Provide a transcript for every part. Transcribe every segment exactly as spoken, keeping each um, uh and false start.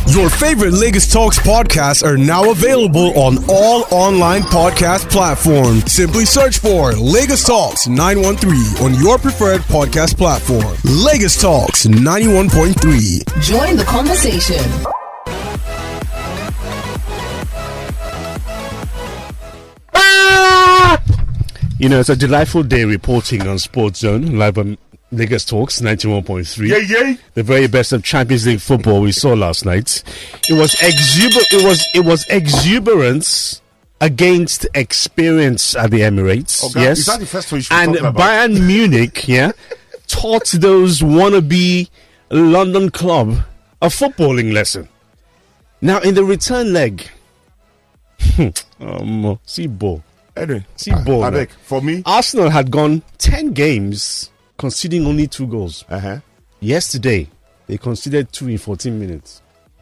Your favorite Lagos Talks podcasts are now available on all online podcast platforms. Simply search for Lagos Talks nine one three on your preferred podcast platform. Lagos Talks ninety-one point three. Join the conversation. You know, it's a delightful day reporting on Sports Zone, live on Lagos Talks ninety-one point three. Yeah, yeah. The very best of Champions League football we saw last night. It was exuber- It was it was exuberance against experience at the Emirates. Okay. Yes, Is that the first one you should and talk about? Bayern Munich, yeah, taught those wannabe London club a footballing lesson. Now in the return leg, um, see ball. Anyway, See ball. I now. beg, for me, Arsenal had gone ten games conceding only two goals. uh-huh. Yesterday, they conceded two in fourteen minutes.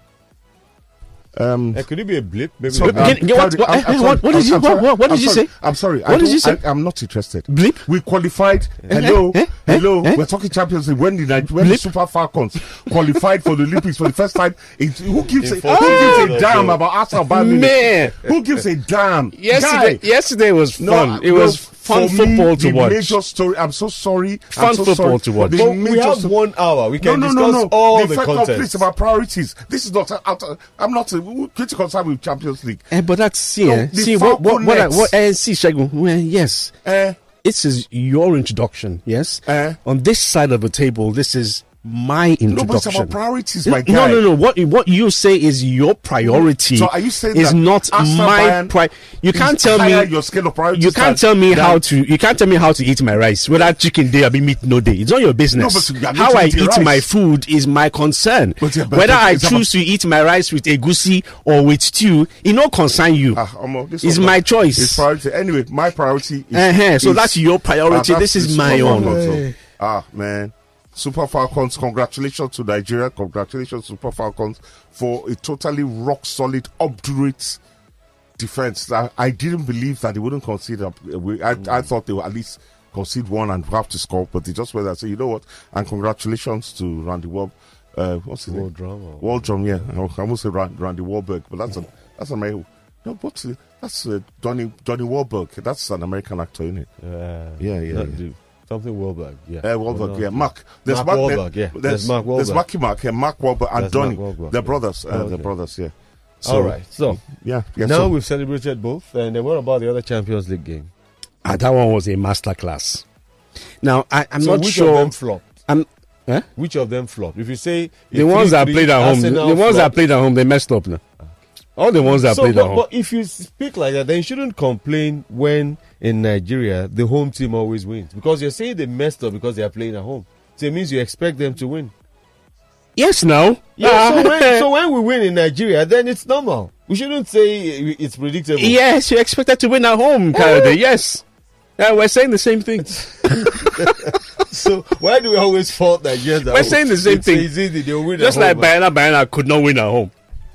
Um, Uh, could it be a blip? Maybe so, Get- um, get- what- Claudio, what- I'm- eh, I'm what- sorry. what did I'm- you- I'm what- sorry. what- what did I'm you sorry. say? I'm sorry. What I did you don't- say? I, I'm not interested. Blip? We qualified. Hello, eh, eh, hello. eh? We're talking Champions League. When the Nige- when the Blip? Super Falcons qualified for the Olympics for the first time, it, who gives a, In who fourteen gives a years damn ago. about Arsenal? Bayern Munich? Man, Who gives a damn? yesterday, Guy, yesterday was no, fun. it no, was fun for football me, to the watch. Major story. I'm so sorry. Fun I'm so football sorry. to watch. The But we major have sto- one hour. We can no, no, discuss no, no. all the the first content. complete about priorities. This is not. A, a, I'm not a, critical side with Champions League. Eh, but that's see, No, eh, the see what what what, I, Falconets. what uh, see, Shagun. Well, yes, Eh, this is your introduction. Yes, Eh? on this side of the table, this is my introduction. no, but it's about priorities, my guy. No, no, no. What what you say is your priority. So are you saying is that not Arsenal my Bayern pri? You is can't tell higher me. your scale of priorities. You can't than- tell me than- how to. You can't tell me how to eat my rice. Whether chicken day or be meat no day. It's not your business. No, but you are How not I eating eat rice. my food is my concern. But yeah, but Whether it's I about- choose to eat my rice with egusi or with stew, it no concern you. Ah, Omo, this It's one- my choice. It's priority. Anyway, my priority is. Uh-huh. So is- that's your priority. Ah, This that's is the my Super own. Falcons, Hey. so- Ah, man. Super Falcons, congratulations to Nigeria. Congratulations, Super Falcons, for a totally rock solid, obdurate defense. I, I didn't believe that they wouldn't concede. A, we- I, I thought they would at least concede one and have to score, but they just went and said, you know what? And congratulations to Randy Wall. Uh, what's his name? Drama. Waldrum, yeah. I almost said Rand, Randy Wahlberg, but that's a that's a male. No, what's it? That's uh, Johnny Johnny Wahlberg. That's an American actor, isn't it? Uh, Yeah, yeah, not yeah. the- Something Wahlberg. Yeah. Uh, Wahlberg, Well, no. yeah. Mark. There's Mark Mark Wahlberg, yeah. There's, There's Mark There's Wahlberg. Marky Mark, yeah, Mark Wahlberg and There's Donny. Mark Wahlberg, They're yeah. brothers. Uh, Oh, They're okay. brothers, yeah. All right. So Yeah, yeah. now so, we've celebrated both, and then what about the other Champions League game? Ah, that one was a masterclass. Now I, I'm so not which sure. of them flopped? I'm. Eh? Which of them flopped? If you say The ones that three played at home, Arsenal the ones that flopped. played at home, they messed up now. All the ones that So, played but, at home. but if you speak like that, then you shouldn't complain when in Nigeria the home team always wins, because you're saying they messed up because they are playing at home. So it means you expect them to win. Yes, no. Yeah. Ah. So when, so when we win in Nigeria, then it's normal. We shouldn't say it's predictable. Yes, you expected to win at home, Kayode. Yes. Yeah, we're saying the same thing. So why do we always fault Nigerians? We're saying the same It's thing. easy, they'll win Just at like home. Bayana Bayana could not win at home.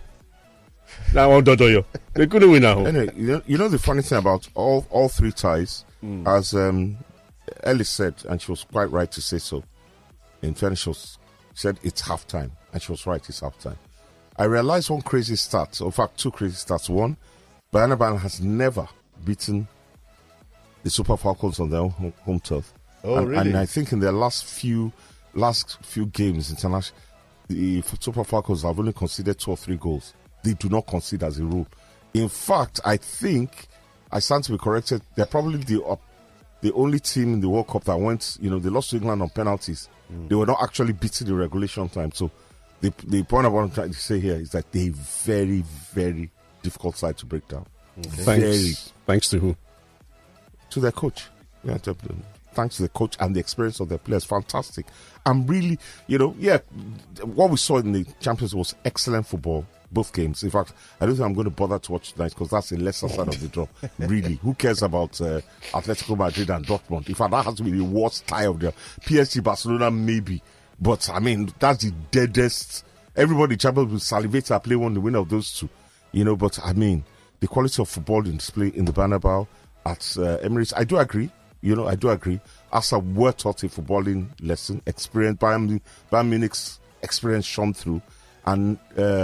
That one Dodoyo. They couldn't win at home. anyway, you know, you know the funny thing about all all three ties, as um, Ellie said, and she was quite right to say so. In fairness, she was, said it's halftime, and she was right. It's halftime. I realized one crazy stat. In fact, two crazy stats. One, Bayana Bayana has never beaten the Super Falcons on their home, home turf. Oh, and, really? and I think in their last few last few games international, the Super Falcons have only conceded two or three goals. They do not concede as a rule. In fact, I think I stand to be corrected. They're probably the uh, the only team in the World Cup that went. You know, they lost to England on penalties. Mm. They were not actually beating the regulation time. So the the point of what I'm trying to say here is that they're very very difficult side to break down. Very Thanks. Thanks to who? to their coach. Yeah, to, thanks to the coach and the experience of their players. Fantastic. I'm really, you know, yeah, what we saw in the Champions League was excellent football, both games. In fact, I don't think I'm going to bother to watch tonight because that's the lesser side of the draw. Really. Who cares about uh, Atletico Madrid and Dortmund? In fact, that has to be the worst tie of the P S G, Barcelona, maybe. But, I mean, that's the deadest. Everybody in Champions will salivate to play one the winner of those two. You know, but, I mean, the quality of football in display in the Bernabeu at uh, Emirates, I do agree. You know, I do agree. Arsenal were taught a footballing lesson. Experience, Bayern, Bayern Munich's experience shone through. And uh,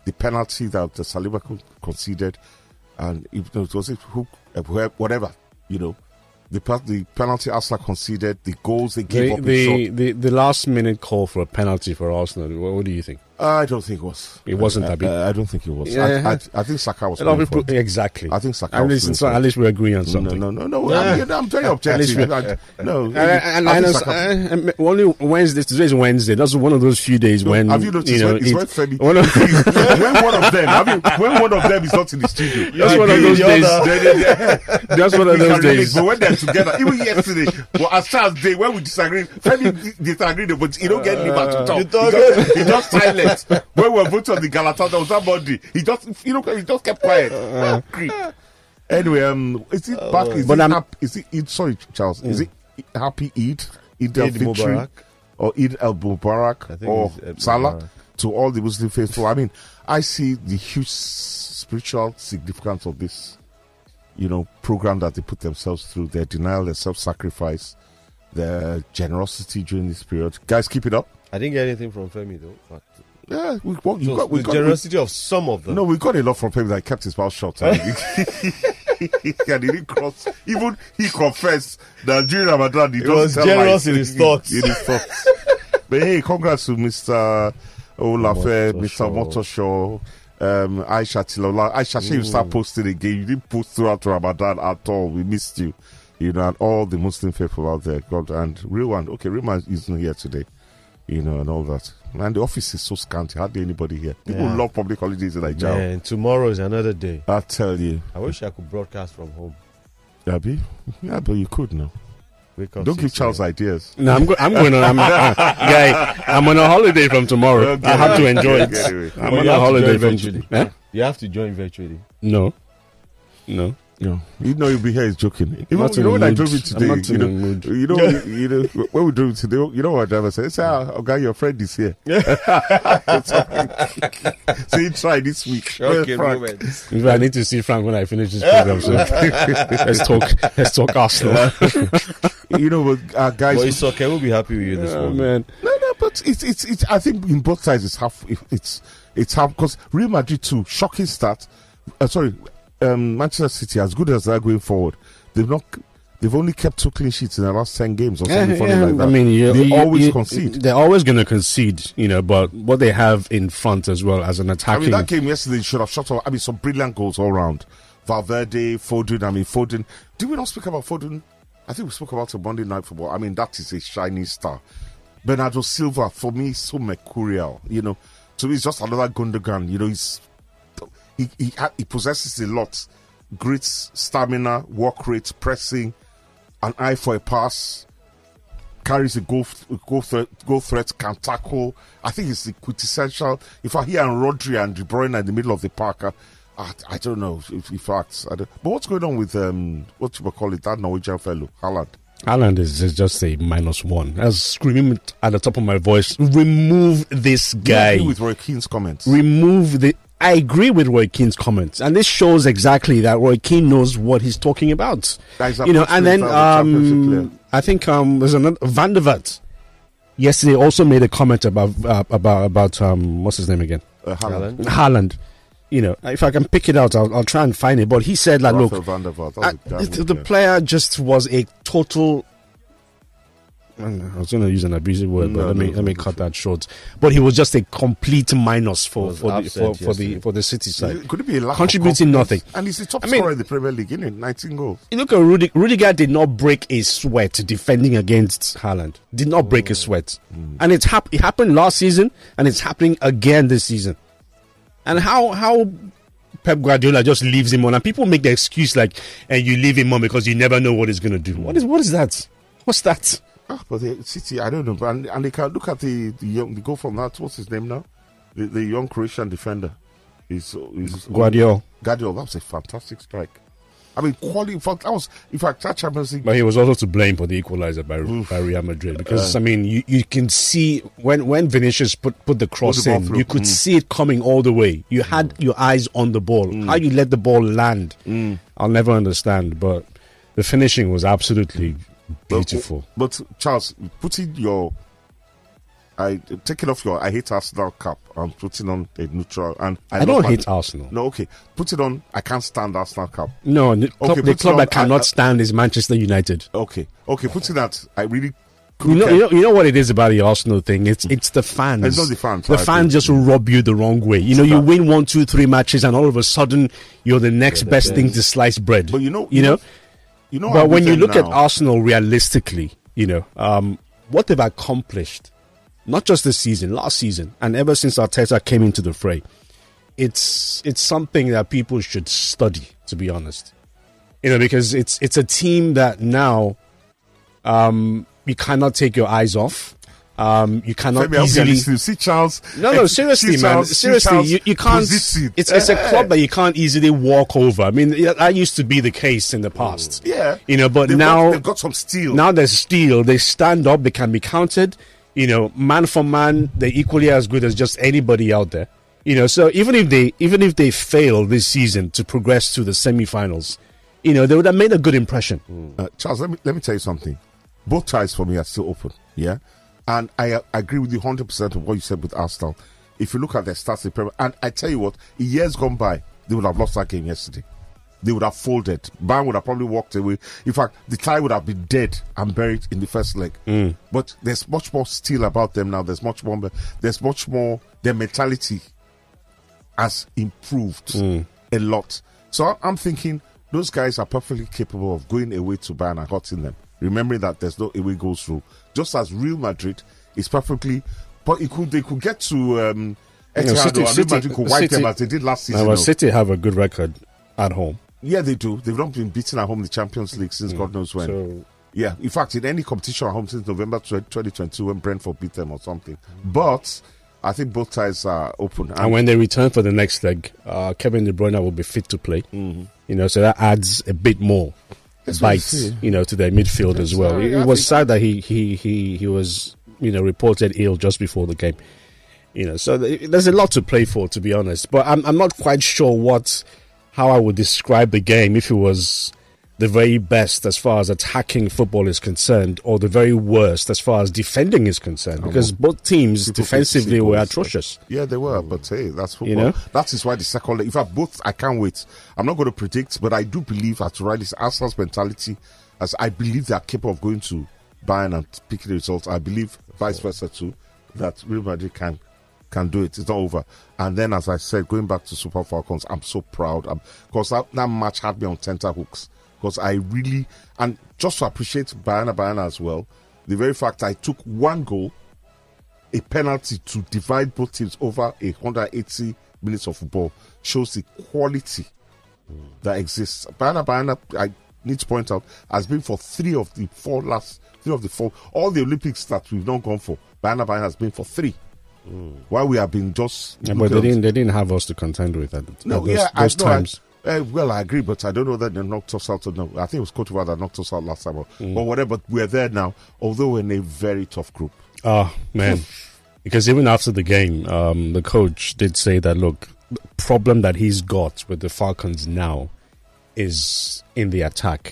the penalty that the Saliba con- conceded, and if it was it who, uh, whatever, you know, the the penalty Arsenal conceded, the goals they gave The, up. in the, short, the, the last minute call for a penalty for Arsenal, what, what do you think? I don't think it was. It wasn't, I, Abi? I, I don't think it was. Yeah. I, I, I think Saka was. A lot of playing people, for it. exactly. I think Saka At was least, playing so for at it. least we agree on No, something. no, no, no. Yeah. I'm, I'm very At least objective. we- I- no, And, and, I and, think and, Saka- uh, only Wednesday. Today is Wednesday. That's one of those few days No, when have you noticed you know when, it's it- when Femi, one of- when one of them, have you, when one of them is not in the studio, That's one of the- those the days. other- they- they- they- That's one of we those can relate, days. But when they're together, even yesterday, well, as far as they when we disagree, Femi disagree, but he don't get me back to talk. You talk- he, just, he just silent. When we were voting on the Galatasaray, there was somebody. He just, you know, he just kept quiet. Creep. Anyway, um, is it back? Is But it, I'm- hap- is it Eid? Sorry, Charles. Is it Happy Eid? Eid al Eid Fitr Mubarak. or Eid al Mubarak I think or it's Eid Salah Mubarak. to all the Muslim faithful? I mean, I see the huge spiritual significance of this, you know, program that they put themselves through. Their denial, their self-sacrifice, their generosity during this period. Guys, keep it up. I didn't get anything from Femi though. But Yeah, we, well, you so got, we the got, generosity of some of we, them. no, we got a lot from people that kept his mouth shut. I mean, he didn't cross. Even he confessed that during Ramadan he, He doesn't was tell generous lies. in his thoughts. In his thoughts. But hey, congrats to Mister Olafe, Mister Motoshaw. Motoshaw, um, Aisha Tilola. Aisha, mm. you start posting again. You didn't post throughout Ramadan at all. We missed you. You know, and all the Muslim faithful out there. God, and real one. Okay, real man isn't here today. You know, and all that. And the office is so scanty. Hardly anybody here. People Yeah. love public holidays in Nigeria. Man, tomorrow is another day. I tell you. I wish I could broadcast from home. Abby? Yeah, but you could now. Wake up Don't give six Charles a m. ideas. No, I'm, go- I'm going on. I'm, uh, guy, I'm on a holiday from tomorrow. Okay. I have to enjoy it. Okay, anyway. I'm Well, on you a have to holiday join from virtually. Eh? You have to join virtually. No, no. No, you know you'll be here. He's joking. Even, Not you in know when the I mood. drove in I'm today, not you in know, the mood. you know, you, you know, when we drove today, you know what driver said? Say, ah, oh, guy, your friend is here. So he tried this week. Okay, Frank. moment. In fact, I need to see Frank when I finish this program. So let's talk. Let's talk Arsenal. You know, but, uh, guys. But it's okay. We'll be happy with you this Oh morning. man, No, no, but it's it's it's. I think in both sides it's half. It's it's half because Real Madrid too shocking start. Uh, sorry, um, Manchester City as good as they're going forward. They've not. They've only kept two clean sheets in the last ten games or something Yeah, funny yeah. like that. I mean, you, they you- always you- concede. They're always going to concede, you know. But what they have in front as well as an I attacking. mean, that game yesterday should have shot off. I mean, some brilliant goals all round. Valverde, Foden. I mean, Foden. Did we not speak about Foden? I think we spoke about it Monday Night Football. I mean, that is a shining star. Bernardo Silva, for me, is so mercurial. You know, to me, he's just another Gundogan. You know, he's he he, ha- he possesses a lot. Great stamina, work rate, pressing, an eye for a pass. Carries a goal, goal threat, goal threat, can tackle. I think it's the quintessential. If I hear Rodri and De Bruyne in the middle of the park, I, I, I don't know. If, in fact, I don't, but what's going on with um, what you call it, that Norwegian fellow, Haaland? Haaland is, is just a minus one. I was screaming at the top of my voice, remove this Do you guy. agree with Roy Keane's comments? remove the. I agree with Roy Keane's comments, and this shows exactly that Roy Keane knows what he's talking about. That is You know, and then approximately how the championship um, player. I think um, there's another Van der Vaart. Yesterday, also made a comment about uh, about about um, what's his name again, Uh, Haaland. Haaland. Haaland. You know, if I can pick it out, I'll, I'll try and find it. But he said, like, Rafael look, van der Vaart. That uh, was a damn the, good the player. player just was a total. I was going to use an abusive word, but No, let me no, let me no, cut no. that short. But he was just a complete minus for Was for the for, absent for the yesterday. for the City side. Could it be a lack of Contributing confidence? nothing. And he's the top I mean- scorer in the Premier League, isn't it? nineteen goals. You look at Rudig, Rudiger did not break a sweat defending against Haaland. Did not break a sweat, and it's hap- it happened last season, and it's happening again this season. And how how Pep Guardiola just leaves him on, and people make the excuse like, "And you leave him on because you never know what he's going to do." What is what is that? What's that? Ah, but the City, I don't know. But and, and they can look at the the, young, the goal from that. What's his name now? The, the young Croatian defender. He's, he's Guardiola, Guardiola. That was a fantastic strike. I mean, quality. In fact, that was in fact that Champions League. but he was also to blame for the equalizer by, by Real Madrid because I mean, you, you can see when when Vinicius put put the cross Put the ball in, through. you could Mm. see it coming all the way. You had your eyes on the ball. How you let the ball land, I'll never understand. But the finishing was absolutely beautiful. But Charles, putting your I taking off your I hate Arsenal cap. I'm putting on a neutral, and I, I don't love hate Man- Arsenal. No, okay, put it on. I can't stand Arsenal cap. No, the club, Okay, the put it club on, I cannot I- stand is Manchester United. Okay, okay, put it that. I really. You know, couldn't you know, you know what it is about the Arsenal thing. It's it's the fans. It's not the fans, The I fans think. just rub you the wrong way. You know, you win one, two, three matches, and all of a sudden you're the next the best best. thing to slice bread. But you know, you know. you know. But I'm when with you them look at now. Arsenal realistically, you know, um, what they've accomplished, not just this season, last season, and ever since Arteta came into the fray, it's it's something that people should study. To be honest, you know, because it's it's a team that now, um, you cannot take your eyes off. Um, you cannot Femi, I hope you're easily. listening. See Charles. No, no, eh, seriously, see man. Charles- see Seriously, Charles you, you can't. position. It's it's a Eh, club that you can't easily walk over. I mean, yeah, that used to be the case in the past. Yeah, You know, but they've now got, they've got some steel. now there's steel. They stand up. They can be counted. You know, man for man, they're equally as good as just anybody out there. You know, so even if they even if they fail this season to progress to the semi-finals, you know, they would have made a good impression. Uh, Charles, let me let me tell you something. Both ties for me are still open. Yeah, and I uh, agree with you one hundred percent of what you said with Arsenal. If you look at their stats in Premier, and I tell you what, in years gone by, they would have lost that game yesterday. They would have folded. Bayern would have probably walked away. In fact, the tie would have been dead and buried in the first leg. But there's much more steel about them now. There's much more. There's much more. Their mentality has improved a lot. So I- I'm thinking those guys are perfectly capable of going away to Bayern and hurting them. Remembering that there's no away goals rule. Just as Real Madrid is perfectly, but it could they could get to um, Etihad City- or Real City- Madrid could wipe City- them as they did last season. Now, though. City have a good record at home. Yeah, they do. They've not been beaten at home in the Champions League since God knows when. So Yeah, in fact, in any competition at home since November twenty twenty-two when Brentford beat them or something. But I think both ties are open. And when they return for the next leg, uh, Kevin De Bruyne will be fit to play. Mm-hmm. You know, so that adds a bit more That's what I bite, see. you know, to their midfield as well. right. It, I it was think- sad that he, he he he was, you know, reported ill just before the game. You know, so th- there's a lot to play for, to be honest. But I'm I'm not quite sure what how I would describe the game if it was the very best as far as attacking football is concerned, or the very worst as far as defending is concerned, because both teams People defensively can see were goals. atrocious. Yeah, they were, but hey, that's football. You know? That is why the second leg, in fact, both, I can't wait. I'm not going to predict, but I do believe, as Riley's Arsenal's mentality, as I believe they are capable of going to Bayern and picking the results. I believe vice versa too, that Real Madrid can can do it. It's not over. And then, as I said, going back to Super Falcons, I'm so proud because that, that match had me on tenterhooks. Because I really, and just to appreciate Bayana Bayana as well, the very fact I took one goal, a penalty to divide both teams over a one hundred eighty minutes of football shows the quality that exists. Bayana Bayana, I need to point out, has been for three of the four last, three of the four, all the Olympics that we've not gone for. Bayana Bayana has been for three. While we have been just. Yeah, but they didn't they didn't have us to contend with at, No, at those, yeah, those I, no, I- times. Uh, well, I agree, but I don't know that they knocked us out. Or no, I think it was Cote d'Ivoire that knocked us out last time. Mm. But whatever, we're there now. Although we're in a very tough group. Oh man, because even after the game, um, the coach did say that look, the problem that he's got with the Falcons now is in the attack.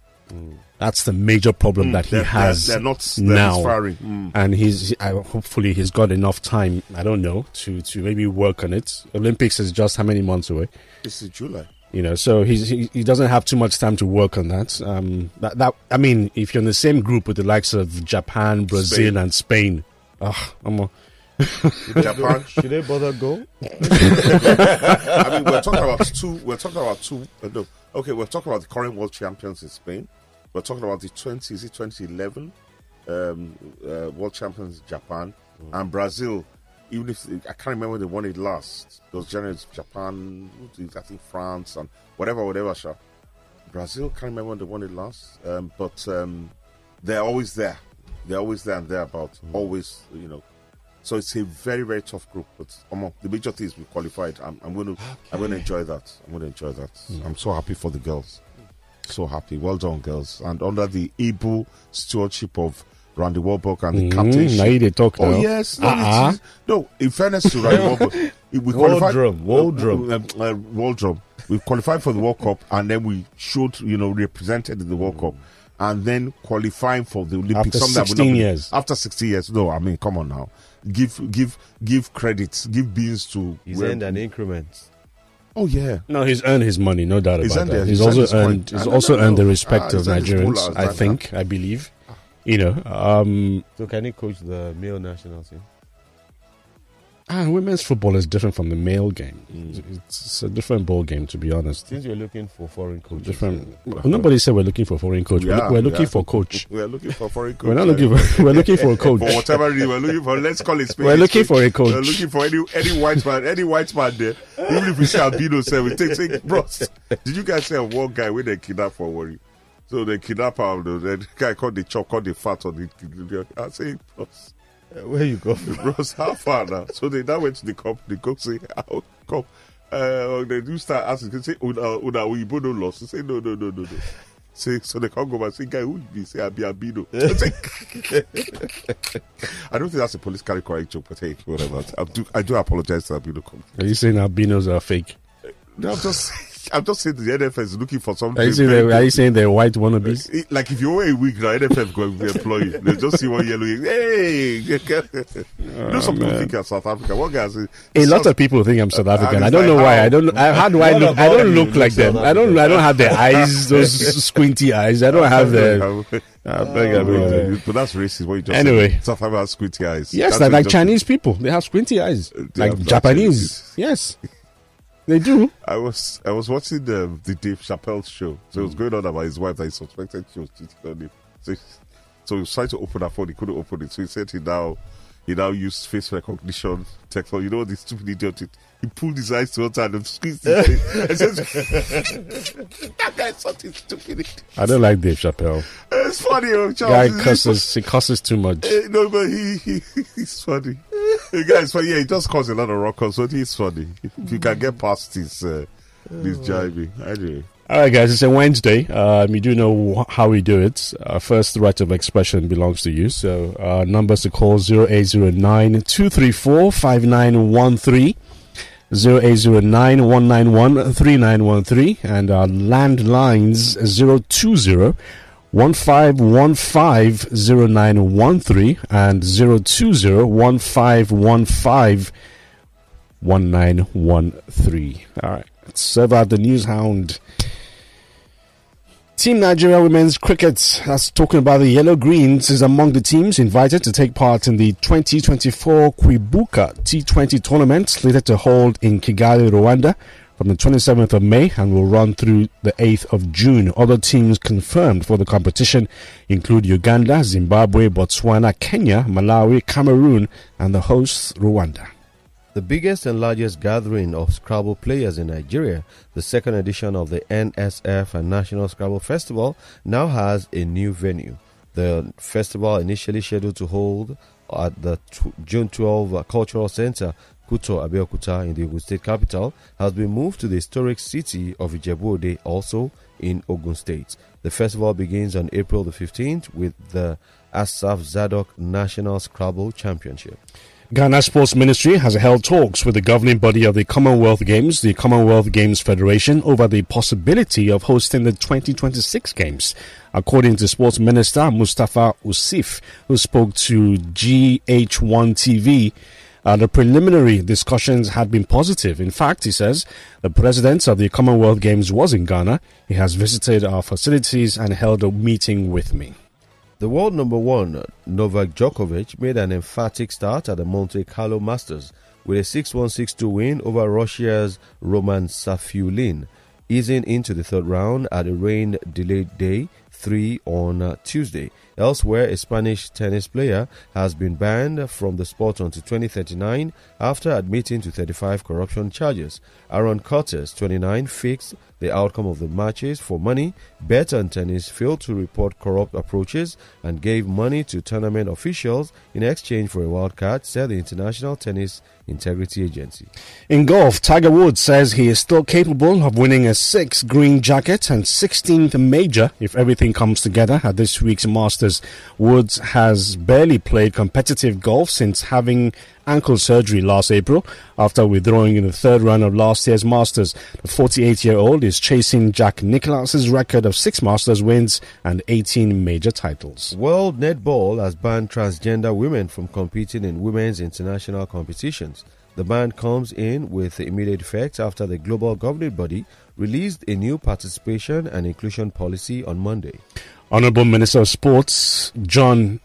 That's the major problem that he They're- has they're, they're not they're now, misfiring. Mm. and he's I, hopefully he's got enough time. I don't know to to maybe work on it. Olympics is just how many months away. This is July. You know, so he's, he he doesn't have too much time to work on that. Um, that that I mean, if you're in the same group with the likes of Japan, Brazil, Spain. and Spain, oh, I'm a, Japan. Should they bother go? I mean, we're talking about two. We're talking about two. Uh, no, okay, we're talking about the current world champions in Spain. We're talking about the twenty. Is it twenty eleven um, uh, world champions in Japan and Brazil? Even if I can't remember when they won it last, those generals, Japan, I think France, and whatever, whatever. Sure. Brazil can't remember when they won it last, um, but um, they're always there. They're always there and thereabout. Always, you know. So it's a very, very tough group. But um, the major thing is we qualified. I'm, I'm going to, I'm going to enjoy that. I'm going to enjoy that. I'm so happy for the girls. So happy. Well done, girls. And under the able stewardship of Randy Warburg and the mm, captainship. now they talk now. Oh yes, no, Uh-uh. it is- no. In fairness to Randy Warburg, we World qualified. drum, world drum. Uh, uh, world drum. We qualified for the World Cup, and then we showed, you know, represented in the World Cup, and then qualifying for the Olympics. After something that would not sixteen be- years. After sixteen years, no, I mean, come on now. give give give credits, give beans to. He's where- earned an increment. Oh yeah. No, he's earned his money, no doubt He's about earned that. it. He's He's earned also his earned. coin. He's Ah, also no, no, earned the no. respect Ah, of he's earned his Nigerians. dollars, I like think, I believe. You know, um, So can he coach the male national team? ah, women's football is different from the male game. It's, it's a different ball game, to be honest. Since you're looking for foreign coaches, Different. Well, nobody said we're looking for foreign coach. We're, Yeah, we're looking yeah. for coach. We're looking for foreign coach. We're not looking for. We're looking for a coach. For whatever reason, we're looking for. Let's call it. spade We're a looking spade. for a coach. We're looking for any any white man, any white man there. Even if we say albino, say we take say, bros. Did you guys say one guy when they kidnap for worry? So they kidnap him. The the guy called the chop, called the fat on the. I say, bros, Uh, where you go? bros, how far now? So they now went to the company. Go say, how come? Uh, they do start asking. They say, "Una, una, we both no loss." They say, "No, no, no, no, no." Say, so they can't go back and say, guy, who did you say I be albino? I don't think that's a politically correct joke, but hey, whatever. I do, I do apologize to albino company. Are you saying albinos are fake? No, I'm just, I'm just saying the N F L is looking for something. Are you saying they're, are you saying they're white wannabes? It- like if you wear a wig now, N F L is going to employ you. They just see one yellow. Hey, you know some people think you're South Africa. One guy says A lot of people think I'm South African. and I it's don't know like, why. how? I don't. I, how do I What look? I about don't you? look You like look them. South I don't. I don't have the eyes, those squinty eyes. I don't have the. I beg, I beg. But that's racist. What you just Anyway. said. South Africa has squinty eyes. Yes, That's like, what like you just- Chinese people, they have squinty eyes. They Like have Japanese. Yes, they do. I was I was watching the the Dave Chappelle show. So it was going on about his wife that he suspected she was cheating on him. So, so he was trying to open her phone, he couldn't open it. So he said he now he now used face recognition technology. You know what this stupid idiot did? He pulled his eyes to one side and squeezed his face. And said, that guy's something stupid. I don't like Dave Chappelle. It's funny, oh, Charles. Guy He's- cusses. He cusses too much. Eh, no, but he, he he's funny. The guy's funny. Yeah, he just caused a lot of rockers, so he's funny. If you can get past this, uh, this jibing. Anyway. All right, guys. It's a Wednesday. Um, you do know wh- how we do it. Our first right of expression belongs to you. So uh, numbers to call zero eight zero nine two three four five nine one three. zero eight zero nine one nine one three nine one three and our landlines zero two zero one five one five zero nine one three and zero two zero one five one five one nine one three. All right, let's serve out the news hound. Team Nigeria Women's Cricket, that's talking about the Yellow Greens, is among the teams invited to take part in the twenty twenty-four Kwibuka T twenty tournament, slated to hold in Kigali, Rwanda, from the twenty-seventh of May and will run through the eighth of June. Other teams confirmed for the competition include Uganda, Zimbabwe, Botswana, Kenya, Malawi, Cameroon, and the hosts, Rwanda. The biggest and largest gathering of Scrabble players in Nigeria, the second edition of the N S F and National Scrabble Festival, now has a new venue. The festival, initially scheduled to hold at the t- June twelfth Cultural Center, Kuto, Abeokuta, in the Ogun State capital, has been moved to the historic city of Ijebu-Ode, also in Ogun State. The festival begins on April the fifteenth with the Asaf Zadok National Scrabble Championship. Ghana Sports Ministry has held talks with the governing body of the Commonwealth Games, the Commonwealth Games Federation, over the possibility of hosting the twenty twenty-six Games. According to Sports Minister Mustafa Usif, who spoke to G H one T V, uh, the preliminary discussions had been positive. In fact, he says, the president of the Commonwealth Games was in Ghana. He has visited our facilities and held a meeting with me. The world number one, Novak Djokovic, made an emphatic start at the Monte Carlo Masters with a six one six two win over Russia's Roman Safiullin, easing into the third round at a rain-delayed day three on uh, Tuesday. Elsewhere, a Spanish tennis player has been banned from the sport until twenty thirty-nine after admitting to thirty-five corruption charges. Aaron Curtis, twenty-nine, fixed the outcome of the matches for money. Better Tennis failed to report corrupt approaches and gave money to tournament officials in exchange for a wild card, said the International Tennis Integrity Agency. In golf, Tiger Woods says he is still capable of winning a sixth green jacket and sixteenth major if everything everything comes together at this week's Masters. Woods has barely played competitive golf since having ankle surgery last April after withdrawing in the third round of last year's Masters. The forty-eight-year-old is chasing Jack Nicklaus's record of six Masters wins and eighteen major titles. World Netball has banned transgender women from competing in women's international competitions. The ban comes in with immediate effect after the global governing body released a new participation and inclusion policy on Monday. Honorable Minister of Sports John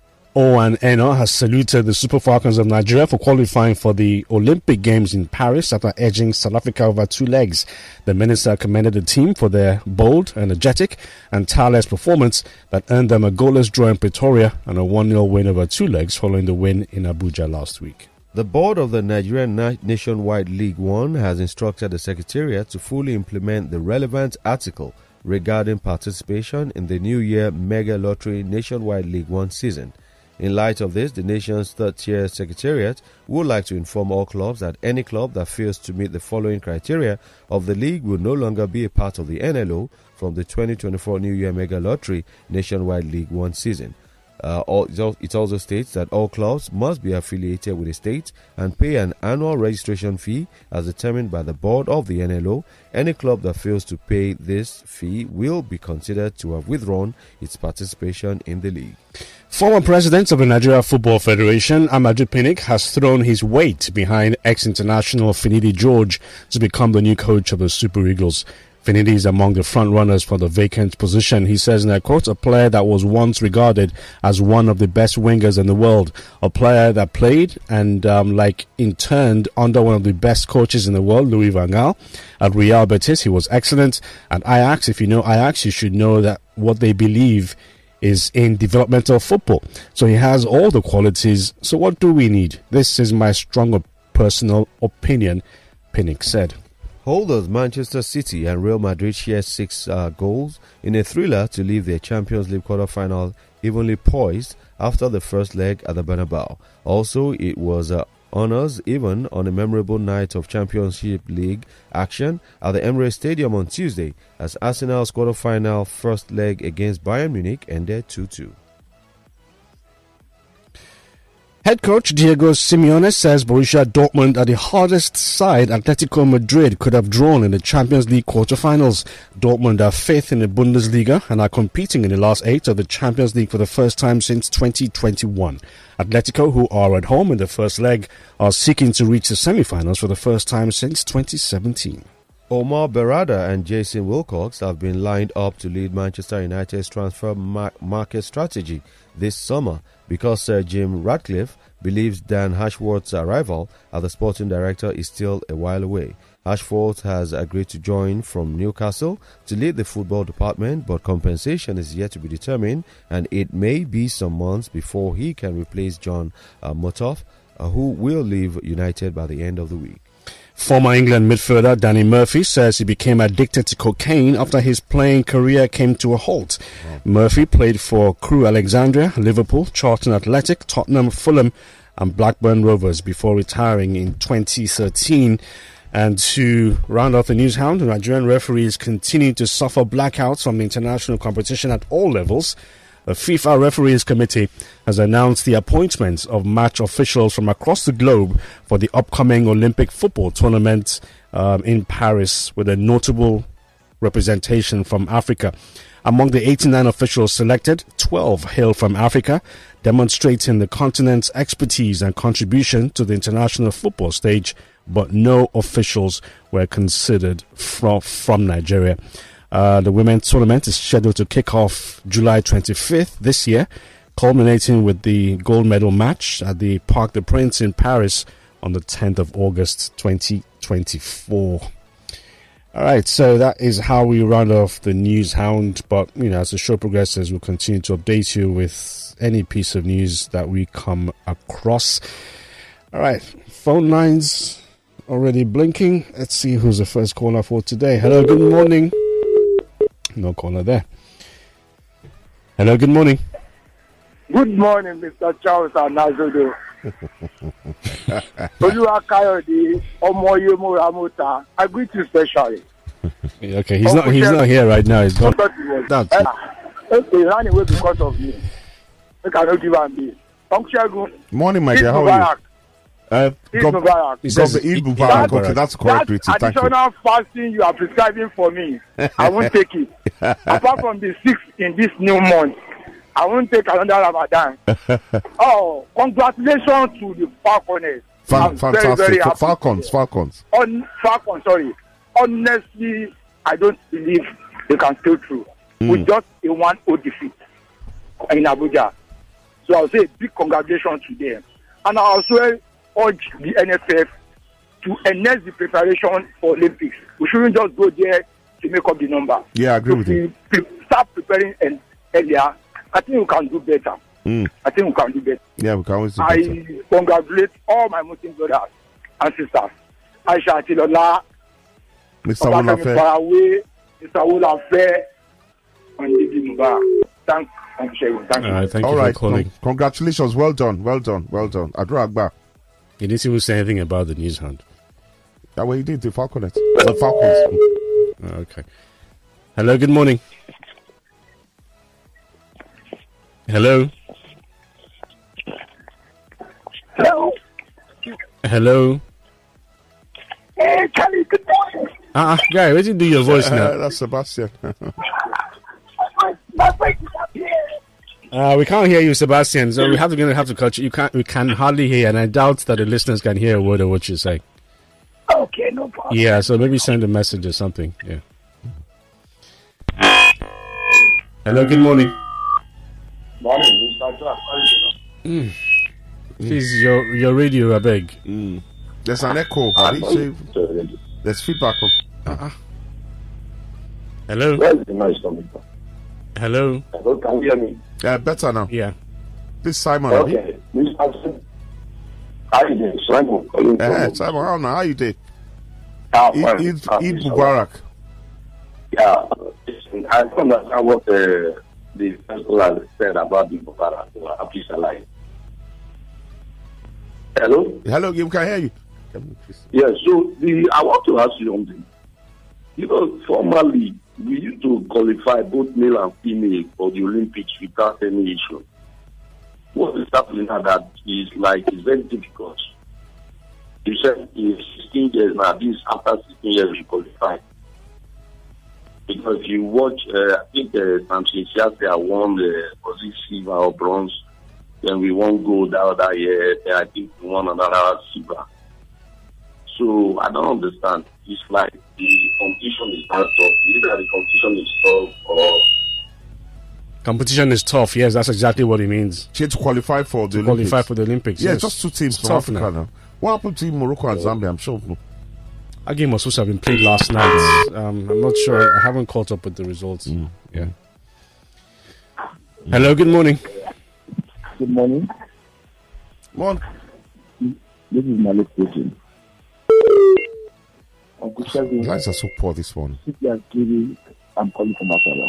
Owan Eno has saluted the Super Falcons of Nigeria for qualifying for the Olympic Games in Paris after edging South Africa over two legs. The minister commended the team for their bold, energetic and tireless performance that earned them a goalless draw in Pretoria and a one nil win over two legs following the win in Abuja last week. The board of the Nigerian Nationwide League One has instructed the Secretariat to fully implement the relevant article regarding participation in the New Year Mega Lottery Nationwide League One season. In light of this, the nation's third-tier Secretariat would like to inform all clubs that any club that fails to meet the following criteria of the league will no longer be a part of the N L O from the twenty twenty-four New Year Mega Lottery Nationwide League One season. Uh, all, it also states that all clubs must be affiliated with the state and pay an annual registration fee as determined by the board of the N L O. Any club that fails to pay this fee will be considered to have withdrawn its participation in the league. Former president of the Nigeria Football Federation, Amaju Pinnick, has thrown his weight behind ex-international Finidi George to become the new coach of the Super Eagles. Finidi is among the front runners for the vacant position. He says in a quote, a player that was once regarded as one of the best wingers in the world, a player that played and um, like interned under one of the best coaches in the world, Louis van Gaal. At Real Betis, he was excellent. At Ajax, if you know Ajax, you should know that what they believe is in developmental football. So he has all the qualities. So what do we need? This is my strong personal opinion, Pinnick said. Holders Manchester City and Real Madrid share six uh, goals in a thriller to leave their Champions League quarter-final evenly poised after the first leg at the Bernabeu. Also, it was uh, honours even on a memorable night of Championship League action at the Emirates Stadium on Tuesday as Arsenal's quarter-final first leg against Bayern Munich ended two two. Head coach Diego Simeone says Borussia Dortmund are the hardest side Atletico Madrid could have drawn in the Champions League quarterfinals. Dortmund are fifth in the Bundesliga and are competing in the last eight of the Champions League for the first time since twenty twenty-one. Atletico, who are at home in the first leg, are seeking to reach the semi-finals for the first time since twenty seventeen. Omar Berrada and Jason Wilcox have been lined up to lead Manchester United's transfer mar- market strategy this summer because Sir Jim Ratcliffe believes Dan Ashworth's arrival as the sporting director is still a while away. Ashworth has agreed to join from Newcastle to lead the football department, but compensation is yet to be determined and it may be some months before he can replace John uh, Motov, uh, who will leave United by the end of the week. Former England midfielder Danny Murphy says he became addicted to cocaine after his playing career came to a halt. Wow. Murphy played for Crewe Alexandria, Liverpool, Charlton Athletic, Tottenham, Fulham and Blackburn Rovers before retiring in twenty thirteen. And to round off the news hound, the Nigerian referees continue to suffer blackouts from the international competition at all levels. The FIFA Referees Committee has announced the appointment of match officials from across the globe for the upcoming Olympic football tournament um, in Paris, with a notable representation from Africa. Among the eighty-nine officials selected, twelve hail from Africa, demonstrating the continent's expertise and contribution to the international football stage, but no officials were considered from, from Nigeria. Uh, the women's tournament is scheduled to kick off July twenty-fifth this year, culminating with the gold medal match at the Parc des Princes in Paris on the tenth of August twenty twenty-four. All right, so that is how we round off the news hound. But, you know, as the show progresses, we'll continue to update you with any piece of news that we come across. All right, phone lines already blinking. Let's see who's the first caller for today. Hello, good morning. No caller there. Hello, good morning. Good morning, Mister Charles Anazodo. Oluwakayode Omoyemo Ramota. I greet you specially. Okay, he's not he's not here right now. He's gone. That's, They ran away because of me. They cannot give am bail. Uncle Morning, my dear. How are you? Uh, God, Mubarak. He says God, Eid Eid Mubarak. Mubarak. Okay, that's correct. That Richie. Thank you. additional fasting you are prescribing for me, I won't take it. Apart from the sixth in this new month, I won't take another Ramadan. Oh, congratulations to the Falconers. Fan- I'm fantastic. very, very happy. Falcons, Falcons. On Falcons, sorry. Honestly, I don't believe they can stay through Mm. with just a one zero defeat in Abuja. So I'll say big congratulations to them. And I also urge the N F F to enhance the preparation for Olympics. We shouldn't just go there to make up the number. Yeah, I agree So with you. we- we start preparing and earlier. I think we can do better. Mm. I think we can do better. Yeah, we can always do better. I congratulate all my Muslim brothers and sisters. Aisha Atilola, Mister Obafemi Wolafe. Farawe, Mister Wolafe, and Didi Mubarak. Thank, thank you, Shegun. Thank you. All right, thank All you right. for calling. con- congratulations. Well done. Well done. Well done. Adra Agba. He didn't even say anything about the news hunt. That way he did. The Falconets. The Falcons. Oh, okay. Hello, good morning. Hello. Hello. Hello. Hey, Charlie, good morning. Ah, uh, guy, where did you do your voice Uh, now? that's Sebastian. My friend is up here. Uh, we can't hear you, Sebastian. So we have to gonna have to cut you. You can't. We can hardly hear, and I doubt that the listeners can hear a word of what you're saying. Okay, no problem. Yeah, so maybe send a message or something. Yeah. Hello, good morning. Morning, Mister Jack. How you doing? Please, your your radio, I beg. Mm. There's an echo. Abi. So there's feedback. From, Hello, Where is the noise coming from? hello. Hello, can you hear me? yeah, better now. Yeah. This Simon. Abi. Okay, Mister How you doing? Simon calling Eh, from. Simon, how now? How you doing? Ah, Eid, fine. Eid, Ah, Eid Mister Mubarak. Yeah, listen, I don't understand what uh, the person has said about the Mubarak. Uh, please alive. Hello? Hello, you can hear you. Yeah, so the I want to ask you something. You know, formerly, we used to qualify both male and female for the Olympics without any issue. What is happening now that is like, it's very difficult. You said it's sixteen years now, this after sixteen years we qualify. Because if you watch, uh, I think uh, Samson Siasia won the uh, was it silver or bronze, then we won gold the other year, then I think we won another silver. So I don't understand. It's like the competition is not tough. Either the competition is tough or Competition is tough. Yes, that's exactly what it means. She had to qualify for the To Olympics. qualify for the Olympics. Yeah, yes. just two teams It's from tough Africa now. now. What happened to Morocco and Zambia? I'm sure. That game was supposed to have been played last night. Um, I'm not sure. I haven't caught up with the results. Mm. Yeah. Hello, good morning. good morning. Come on. This is Malik speaking. Uncle The Shegun, lines are so poor this morning. you are giving, I'm calling from Asala.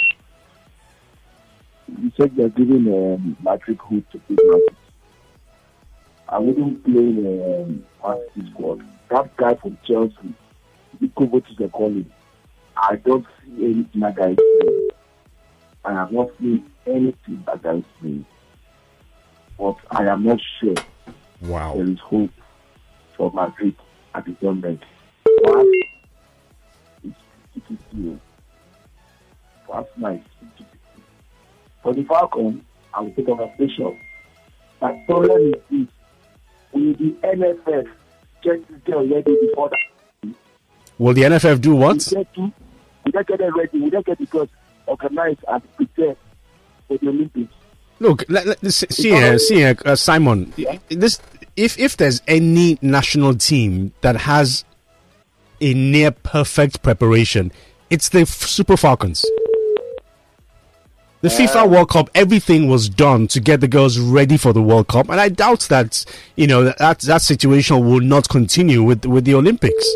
You said you are giving um, matric hood to big matches. I wouldn't play um, this squad. That guy from Chelsea, Nico Votis, they call him. I don't see anything that guy is playing. I have not seen anything that guy is playing. But I am not sure Wow. there is hope for Madrid at the government. Perhaps it's fifty fifty. Perhaps nice fifty fifty. For the Falcons, I will take a conversation. My problem is this. Will the N F F get this girl ready before that? Will the N F F do what? We get to, we don't get it ready. We don't get it because organized and prepared for the Olympics. Look, let, let, see see here, see here, uh, Simon. Yeah. This, if if there's any national team that has a near perfect preparation, it's the F- Super Falcons. The FIFA World Cup, everything was done to get the girls ready for the World Cup, and I doubt that you know that that, that situation will not continue with with the Olympics.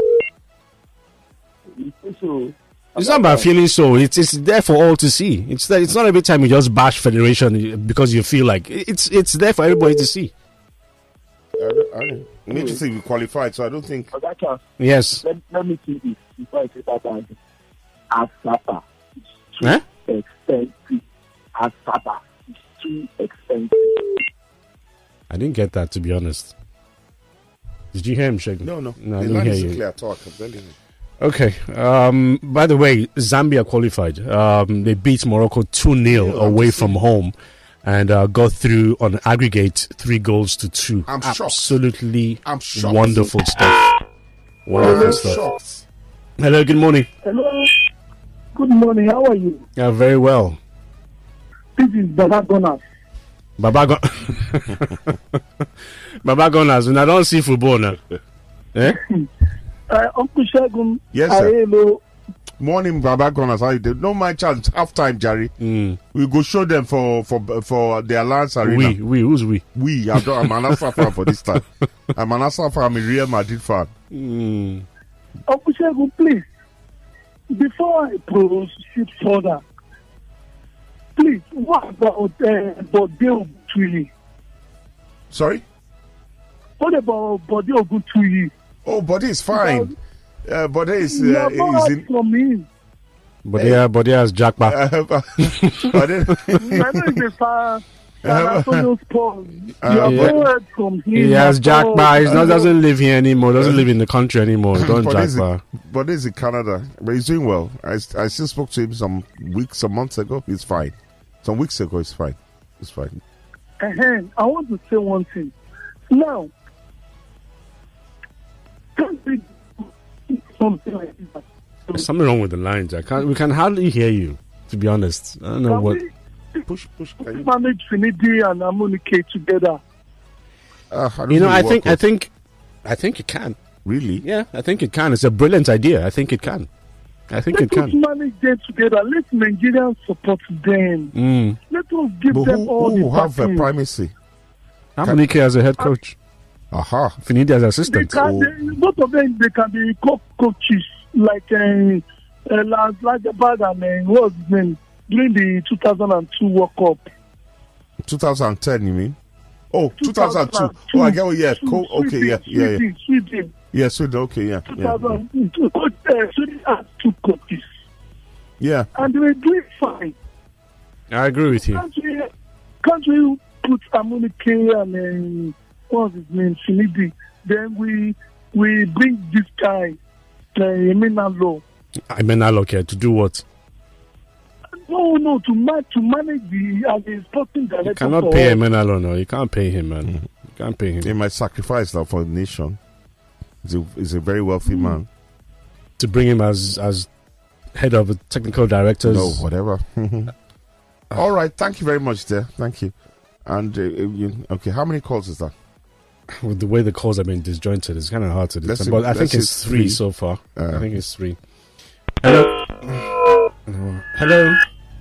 So, It's not about feeling so. It's it's there for all to see. It's that it's not every time you just bash federation because you feel like it's it's there for everybody to see. I don't, I don't, we need to think we qualified, so I don't think. for that chance, Yes. let, let me see this before I say that. As Sapa, Eh? expensive. Asaba is too expensive. I didn't get that, to be honest. Did you hear him, Shegun? No, no. no I the didn't line hear isn't you. clear at all. I can barely hear. Okay. Um, by the way, Zambia qualified. Um, they beat Morocco two nil Yeah, away I'm from seeing. home and uh, got through on aggregate three goals to two. I'm shocked. Absolutely I'm shocked. wonderful stuff. Wonderful I'm stuff. shocked. Hello, good morning. Hello. Good morning. How are you? Yeah, very well. This is Baba Gunners. Baba Gon- Baba Gunners, when I don't see football now. Eh? Uh, Uncle Shegun. Yes, sir. Hello. Morning, Baba Gunners. How you doing? No, my chance. Half time, Jerry. Mm. We go show them for for for the Alliance Arena. We, we, who's we? We. I don't, I'm an Arsenal fan for this time. I'm an Arsenal fan. I'm a Real Madrid fan. Mm. Uncle Shegun, please. Before I proceed further, please, what about uh, Bode Ogutuyi? Sorry. What about Bode Ogutuyi? Oh, Body is fine. Uh, Body is, You uh, have not is heard in. from him. But yeah, but yeah, it's Jackpa. Uh, Body, I know he's a fan. San Antonio Spurs. You Uh, have yeah. not heard from him. He has at all. Jackpa. He not, doesn't live here anymore. Doesn't live in the country anymore. Don't Body is, in, Jackpa. Body is in Canada, but he's doing well. I, I still spoke to him some weeks, some months ago. He's fine. Some weeks ago, he's fine. He's fine. Uh-huh. I want to say one thing. Now, can't we do something like that? There's something wrong with the lines. I can't. We can hardly hear you. To be honest, I don't know Can what. we Push, push. Can you, manage Finidi and Amunike together? uh, I don't You know, I work think, I with- think, I think it can. Really? Yeah, I think it can. It's a brilliant idea. I think it can. I think it Let us can. manage them together. Let Nigerians support them. Mm. Let us give But them who, all who the have uh, backing. primacy? Amunike as a head coach. Aha. Finidi as They assistant. can, Oh. they, both of them, they can be co-coaches like uh, uh, Lance Lagerberg and uh, what was his name during the two thousand two World Cup. twenty ten, you mean? Oh, two thousand two. Oh, I get what, yeah. Co- okay, yeah, yeah, yeah. Sweden, Sweden, Yeah, Sweden, okay, yeah. Yeah, two thousand two. Coach, uh, Sweden had two coaches, yeah. and they were doing fine. I agree with you. Can't we, can't we put Amunike and uh, what was his name, Finidi? Then we we bring this guy, uh, Emenalo. I mean, I look here to do what? No, no, to man, to manage the as a sporting director. You cannot for pay us. him, Menalo. No, you can't pay him, man. You can't pay him They might sacrifice that for the nation. He's a, he's a very wealthy Hmm. man. to bring him as as head of the technical directors. No, whatever. All right, thank you very much, there. Thank you. And, uh, you, okay, how many calls is that? With the way the calls have been disjointed, it's kind of hard to Let's determine. see- But I think let's it's see three three. so far. Uh, I think it's three. Hello. No. Hello.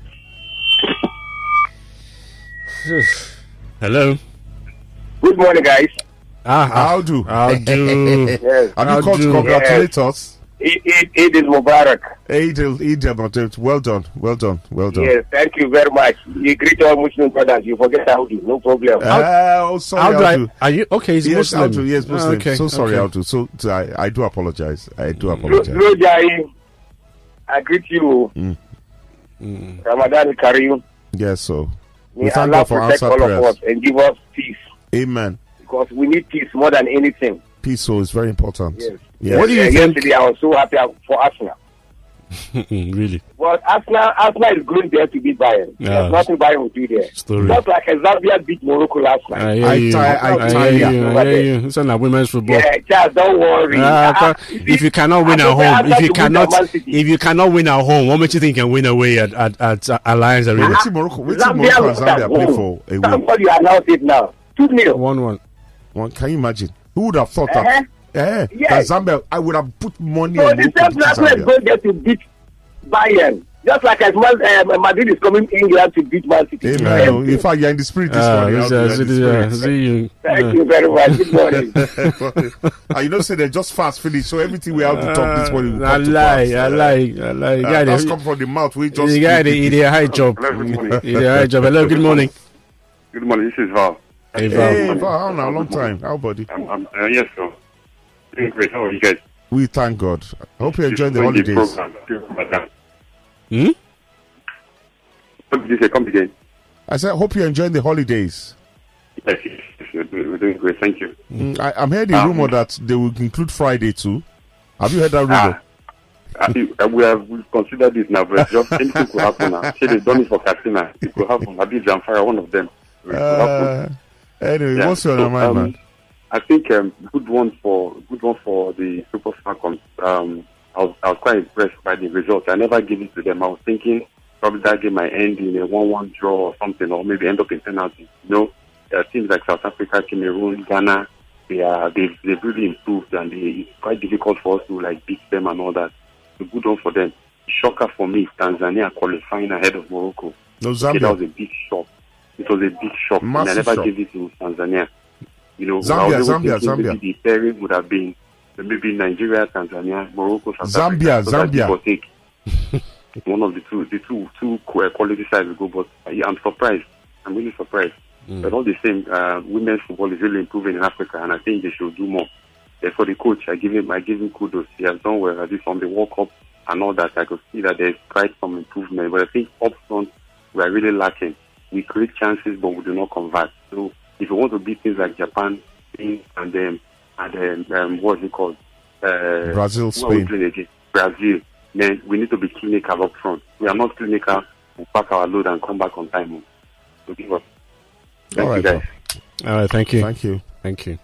Hello. Good morning, guys. Ah, ah, How do? I'll do. Yes. Have How you called to do? congratulate us? It, it, it is Mubarak. Eidel, Eidel, well done, well done, well done. Yes, thank you very much. You greet all Muslim brothers. You forget how to. No problem. Uh, oh, sorry, How do I? Aldo. Are you okay? He's Yes, Muslim. Aldo, yes, Muslim. Ah, okay, So sorry, okay. Aldo. So, so I, I do apologize. I do Ro- apologize. Rojai, I greet you. Mm. Ramadan Kareem. Yes, so we May thank Allah God for protect answered all of prayers. us and give us peace. Amen. Because we need peace more than anything. Peace so is very important. Yes. Yes. What do you Uh, think? Yesterday, I was so happy for Arsenal. Really? But Arsenal, Arsenal is going there to beat Bayern. Yeah. There's nothing Bayern will do there. Story. Just like Zambia beat Morocco last night. I hear I you. tire- I I tire hear you. you. I hear you. It's not women's football. Yeah, Charles, don't worry. Ah, Ah, ca- you see, if you cannot win I at prefer home, Arsenal if you to win than cannot, Man City. if you cannot win at home, what makes you think you can win away at at, at uh, Alliance Arena? Which Morocco, which Zambia Morocco and lost at Zambia play home. for a win? Somebody announce it now. two nil. One one. One, can you imagine? Who would have thought Uh-huh. that? Eh, Yes. that Zambia, I would have put money So on the Morocco same to beat Arsenal is Zambia. going there to beat Bayern. Just like as Man, uh, Madrid is coming England to beat Man City. Amen. Same No, in thing. fact, you're in the spirit this Ah, morning. this, Aldo, uh, you're in see, the uh, spirit. see you. Thank uh, you very much. Good morning. And you know, say they just fast finish, so everything we have to talk this morning will I come to lie, pass. I lie, I lie. You Uh, got that's it. come from the mouth. We just You got it. He did a high job. Hello, good morning. He did a high job. Hello, good morning. Good morning. This is Val. Hey, Hey, Val. Val, how now? Long time. How, buddy? I'm, I'm, uh, yes, sir. Doing great. How are you guys? We thank God. I hope you're enjoying the Enjoying holidays. program. Hmm? What did you say? Come again. I said, hope you're enjoying the holidays. Yes, yes, yes, we're doing, we're doing great. Thank you. Mm, I, I'm hearing a Um, rumor that they will include Friday too. Have you heard that rumor? Ah, I think, uh, we have we've considered this now, but just anything could happen now. Say they've done it for Katsina. It could happen. Abi Zamfara, one of them. It could happen. Uh, anyway, Yeah, what's your so, mind, um, man? I think um, good one for good one for the Super Falcons. Um, I was I was quite impressed by the results. I never gave it to them. I was thinking probably that game might end in a one-one draw or something, or maybe end up in penalties. You know, there are teams like South Africa, Cameroon, Ghana. They are they've they've really improved, and they, it's quite difficult for us to like beat them and all that. A good one for them. Shocker for me, Tanzania qualifying ahead of Morocco. No, Okay, that Zambia. was a big shock. It was a big shock. Massive and I never shock. gave it to Tanzania. You know, Zambia, I was able Zambia, to think Zambia. maybe the pairing would have been maybe Nigeria, Tanzania, Morocco, South Zambia, Africa. So that Zambia. give or take. One of the two, the two, two qu- quality sides will go. But uh, yeah, I'm surprised. I'm really surprised. Mm. But all the same, uh, women's football is really improving in Africa, and I think they should do more. Uh, for the coach, I give him, I give him kudos. He has done well. At least on the World Cup and all that, I could see that there's quite some improvement. But I think up front, we are really lacking. We create chances, but we do not convert. So if you want to beat things like Japan, Spain, and then and then um, what's it called? Uh, Brazil, who are we Spain. playing against? Brazil. Then we need to be clinical up front. We are not clinical. We pack our load and come back on time. So give us. Thank All you right, guys. All right, thank you. Thank you. Thank you.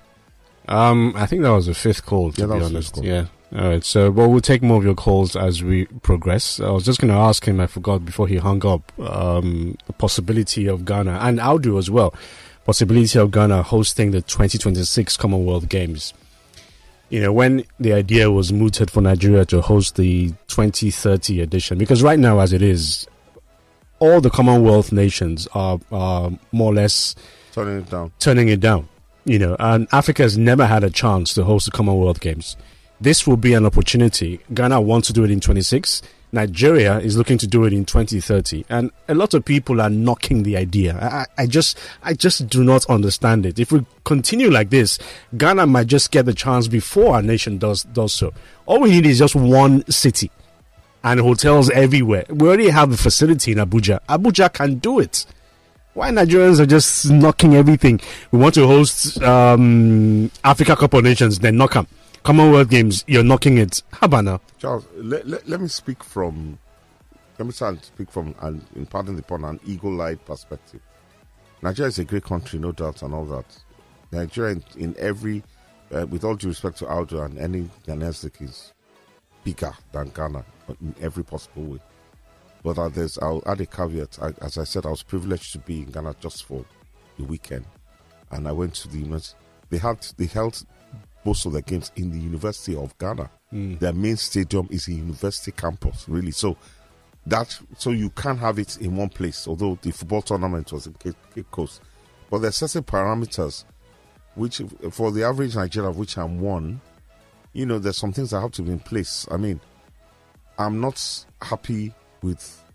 Um, I think that was the fifth call, to Yeah, that be was the honest. fifth call. Yeah. All right. So, well, we'll take more of your calls as we progress. I was just going to ask him, I forgot before he hung up, um, the possibility of Ghana, and I'll do as well, possibility of Ghana hosting the twenty twenty-six Commonwealth Games. You know, when the idea was mooted for Nigeria to host the twenty thirty edition, because right now, as it is, all the Commonwealth nations are, are more or less Turning it down. turning it down. You know, and Africa has never had a chance to host the Commonwealth Games. This will be an opportunity. Ghana wants to do it in twenty-six. Nigeria is looking to do it in twenty thirty, and a lot of people are knocking the idea. I, I just, I just do not understand it. If we continue like this, Ghana might just get the chance before our nation does does so. All we need is just one city and hotels everywhere. We already have a facility in Abuja. Abuja can do it. Why Nigerians are just knocking everything? We want to host um, Africa Cup of Nations, then knock them. Commonwealth Games, you're knocking it. How about now? Charles, let, let, let me speak from, let me try and speak from, and in pardon the pun, an eagle-eyed perspective. Nigeria is a great country, no doubt, and all that. Nigeria, in, in every, uh, with all due respect to Aldo and any Ghanaians, is bigger than Ghana in every possible way. But uh, there's, I'll add a caveat. I, as I said, I was privileged to be in Ghana just for the weekend, and I went to the university. They had, they held most of the games in the University of Ghana. Mm. Their main stadium is a university campus, really. So that, so you can't have it in one place. Although the football tournament was in Cape, Cape Coast, but there are certain parameters which, for the average Nigerian, of which I'm one, you know, there's some things that have to be in place. I mean, I'm not happy with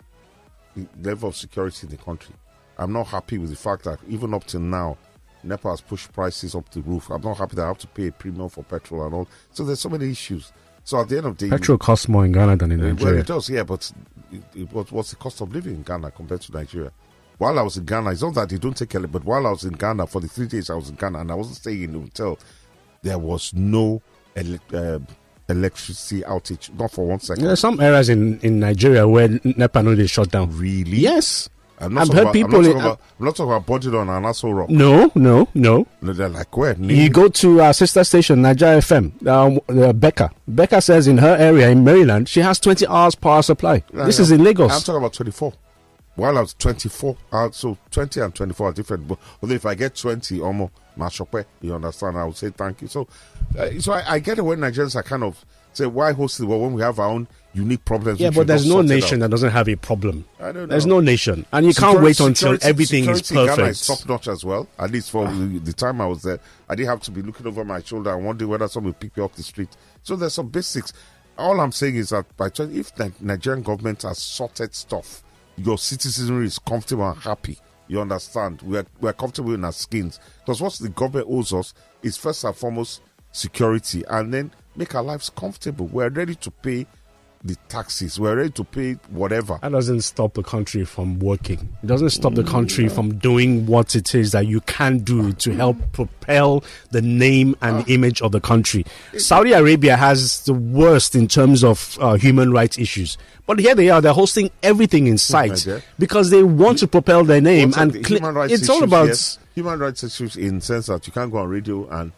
the level of security in the country. I'm not happy with the fact that even up to now, NEPA has pushed prices up the roof. I'm not happy that I have to pay a premium for petrol and all. So there's so many issues. So at the end of the day, petrol costs more in Ghana than in uh, Nigeria. well, it does, yeah, but it, it, what, what's the cost of living in Ghana compared to Nigeria? While I was in Ghana, it's not that they don't take care, but while I was in Ghana, for the three days I was in Ghana, and I wasn't staying in the hotel, there was no ele- uh, electricity outage, not for one second. There are some areas in, in Nigeria where NEPA know they shut down. Really? Yes. I'm not I've talking heard about, people I'm not in- talking about, I'm not talking about budget on an asshole rock. No, no, no. No, they're like, where? You go to our sister station, Nigeria F M, um, uh, Becca. Becca says in her area in Maryland, she has twenty hours power supply. Yeah, this yeah. is in Lagos. I'm talking about twenty-four. While I was twenty-four, uh, so twenty and twenty-four are different. But although if I get twenty or more, my shopper, you understand, I would say thank you. So, uh, so I, I get it when Nigerians are kind of say, why host the world when we have our own unique problems? Yeah, which but we've there's not no sorted nation out. that doesn't have a problem. I don't know. There's no nation. And you can't Security- wait until security- everything is security in Ghana perfect. is top notch as well. At least for the, the time I was there, I didn't have to be looking over my shoulder and wondering whether someone would pick me off the street. So there's some basics. All I'm saying is that by twenty, if the Nigerian government has sorted stuff, your citizenry is comfortable and happy. You understand? We are we are comfortable in our skins, because what the government owes us is first and foremost security, and then make our lives comfortable. We're ready to pay the taxes. We're ready to pay whatever. That doesn't stop the country from working. It doesn't stop the country from doing what it is that you can do to help propel the name and the image of the country. Saudi Arabia has the worst in terms of uh, human rights issues. But here they are, they're hosting everything in sight because they want to propel their name. What's And the cl- human rights it's issues, all about... yes. Human rights issues in the sense that you can't go on radio and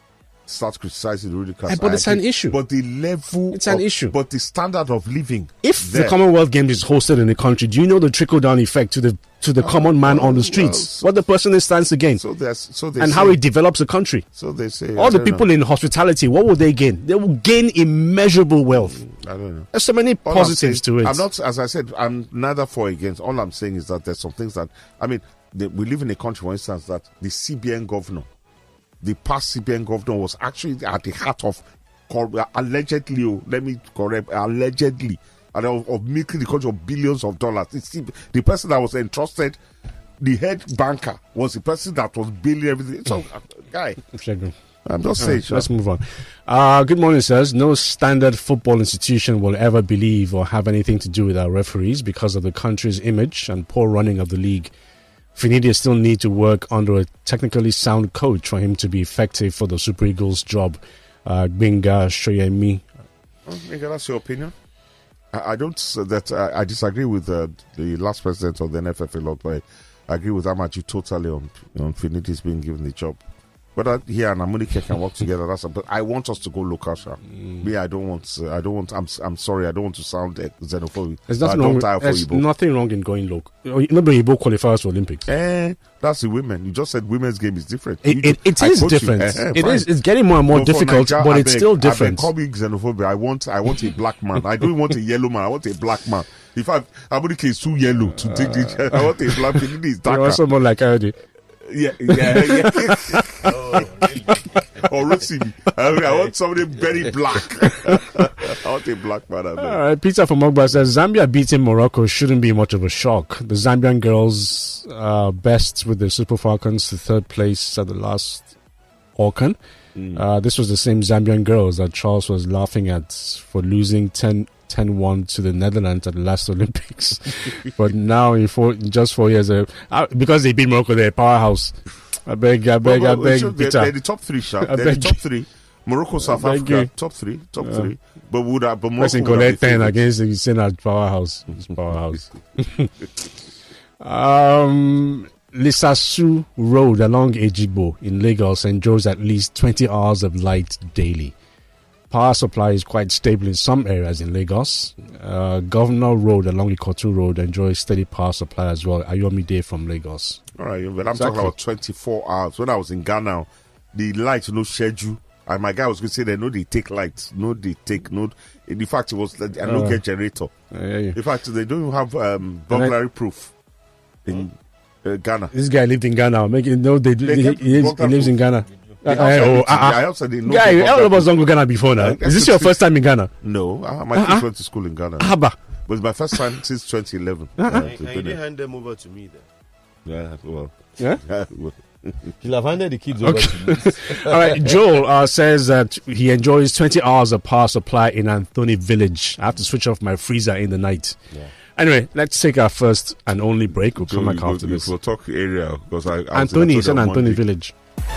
start criticizing the ruling class. Eh, but I it's an agree. issue. But the level... It's an of- issue. But the standard of living... If there. the Commonwealth Games is hosted in the country, do you know the trickle-down effect to the to the common man on the streets? well, so- what the person stands to gain? So there's... So they and say, how it develops a country. So they say... All I the don't people know. in hospitality, what will they gain? They will gain immeasurable wealth. I don't know. There's so many All I'm positives saying- to it. I'm not, as I said, I'm neither for or against. All I'm saying is that there's some things that, I mean, the, we live in a country, for instance, that the C B N governor, the past C B N governor was actually at the heart of, cor- allegedly, oh, let me correct, allegedly, and of, of making the country of billions of dollars. The, C B the person that was entrusted, the head banker, was the person that was billing everything. So, uh, guy, Shegun. I'm just All saying. right, sure. let's move on. Uh, good morning, sirs. No standard football institution will ever believe or have anything to do with our referees because of the country's image and poor running of the league. Finidi still need to work under a technically sound coach for him to be effective for the Super Eagles job. Uh, Gbenga Shoyemi. Oh, Nigga, that's your opinion. I, I don't uh, that uh, I disagree with uh, the last president of the N F F a lot, but I agree with Amachi totally on on Finidi's being given the job. Whether here and Amunike can work together, that's. A, but I want us to go local, sir. Mm. Me, I don't want. Uh, I don't want. I'm. I'm sorry. I don't want to sound uh, xenophobic. There's I nothing, don't wrong with, tire for there's Igbo. nothing wrong in going local. Nobody Igbo qualifiers for Olympics. Eh, that's the women. You just said women's game is different. It, You it, it do- I is coach you. different. Eh, eh, it fine. is. It's getting more and more But for difficult, Naija, but I it's beg- still I beg, different. call me xenophobic. I want. I want a black man. I don't want a yellow man. I want a black man. If I, Amunike is too yellow to take the. I want a black. Finidi is You're darker. also more like Ayode. Yeah, yeah, yeah. Or Rotimi. I, mean, I want somebody very black. I want a black man. I know. All right, Peter from Ogba says Zambia beating Morocco shouldn't be much of a shock. The Zambian girls uh, best with the Super Falcons to third place at the last Aucan. Mm. Uh, this was the same Zambian girls that Charles was laughing at for losing ten one to the Netherlands at the last Olympics. But now, in, four, in just four years, uh, uh, because they beat Morocco, they're a powerhouse. I beg, I beg, well, I well, beg, sure, Peter. they're, they're the top three, Sha. I They're the beg top you. three. Morocco, South I beg Africa, you. top three, top Yeah. three. But would have, but Morocco Person would have collect the ten favourites. against the Senate powerhouse. It's powerhouse. um, Lisasu Road along Ejigbo in Lagos enjoys at least twenty hours of light daily. Power supply is quite stable in some areas in Lagos. Uh, Governor Road along Ikotu Road enjoys steady power supply as well. Ayomide from Lagos. All right, but I'm Exactly. talking about twenty-four hours. When I was in Ghana, the light no schedule. And my guy was going to say they no they take lights, no they take no. In fact, it was like, I no Uh, get generator. I hear you. In fact, they don't have um, burglary proof in uh, Ghana. This guy lived in Ghana. Make it, no, they, do- They he, kept he, lives, he broadcast lives in Ghana. They Uh, have uh, everything. oh, uh, uh, I also didn't know Guy, they all of broadcast- us don't go Ghana before now. Uh, Is this your that's first time in Ghana? No, uh, my Uh-uh. kids went to school in Ghana. Haba. But it's my first time since twenty eleven. Uh-uh. Uh, And, to and you be didn't there. hand them over to me then. Yeah, well, Yeah? yeah, well. You'll have handed the kids over to me. All right, Joel uh, says that he enjoys twenty hours of power supply in Anthony Village. I have to switch off my freezer in the night. Yeah. Anyway, let's take our first and only break. We'll So come we back go- after we- this. We'll talk area because I, I was in Anthony, it's an on Anthony Monday. Village.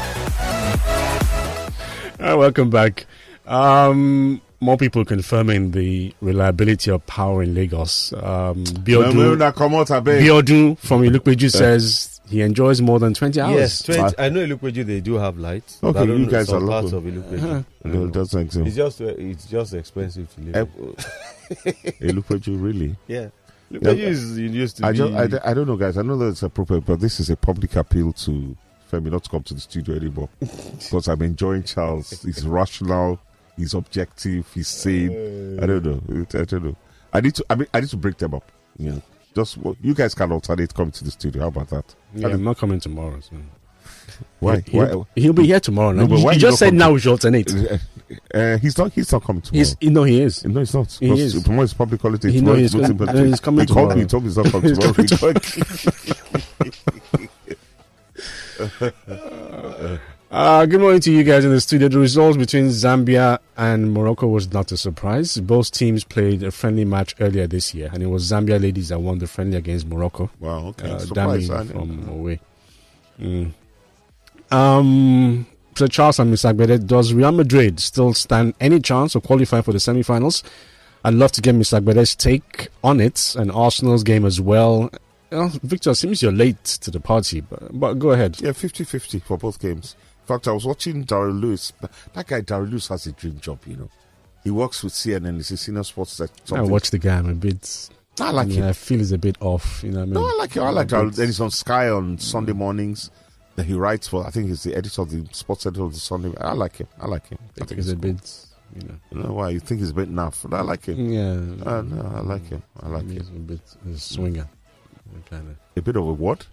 Uh, welcome back. Um, more people confirming the reliability of power in Lagos. Um, No, no, Biodun, no, come out, I beg. Biodun from Ilukpeju says he enjoys more than twenty hours. Yes, twenty, I know Ilukpeju they do have lights. Okay, but I don't you know guys some are parts local. of Ilukpeju. Uh-huh. No, that's like so. It's just uh, it's just expensive to live. Eh, Hey, look at you, really. Yeah, Ilukpeju Yeah. is it used to I, be. just, I, don't- I don't know, guys. I know that it's appropriate, but this is a public appeal to Femi not to come to the studio anymore because I'm enjoying Charles. He's rational, he's objective, he's sane. I don't know. I don't know. I need to. I mean, I need to break them up. Yeah, just you guys can alternate coming to the studio. How about that? Yeah, I'm not coming tomorrow. So. Why? He'll, Why? he'll be here tomorrow. Now. No, but you why you you just not said come now to- we should alternate. Uh, uh, he's not. He's not coming tomorrow. He's, you know he is. No, he's not. He Because is. Tomorrow is public holiday. He Tomorrow know is he's Muslim com- birthday. he's coming He called tomorrow. me. He told me he's not coming He's tomorrow. coming tomorrow. Uh, good morning to you guys in the studio. The results between Zambia and Morocco was not a surprise. Both teams played a friendly match earlier this year, and it was Zambia ladies that won the friendly against Morocco. Wow, okay. Uh, Surprise, damning from away. Mm. Um, so Charles and Miz Agbede, does Real Madrid still stand any chance of qualifying for the semi-finals? I'd love to get Miz Agbede's take on it, and Arsenal's game as well. Uh, Victor, it seems you're late to the party, but, but go ahead. Yeah, fifty-fifty for both games. In fact, I was watching Daryl Lewis. That guy, Daryl Lewis, has a dream job, you know. He works with C N N. He's a senior sports tech. I watch the guy. I'm a bit... I like yeah, him. I feel he's a bit off. You know what I mean? No, I like him. I like Daryl. Then he's on Sky on Sunday mornings. Then he writes for, I think he's the editor of the sports editor of the Sunday. I like him. I like him. I think he's a cool. bit... You know. You know why? You think he's a bit naff. But I like him. Yeah. Uh, no, I like him. I like he's him. a bit a swinger. Kind of. A bit of a what?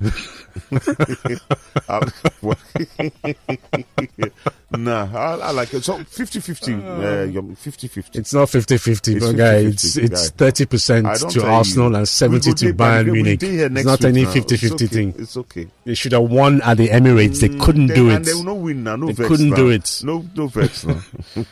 nah, I, I like it. So fifty-fifty. Uh, fifty-fifty. It's not fifty-fifty, but guy, it's it's thirty percent to Arsenal and seventy to Bayern Munich. It's not any fifty-fifty thing. It's okay. They should have won at the Emirates. They couldn't mm, do they, it. And they will not win now. No they vex couldn't now. do it. No, no vex now.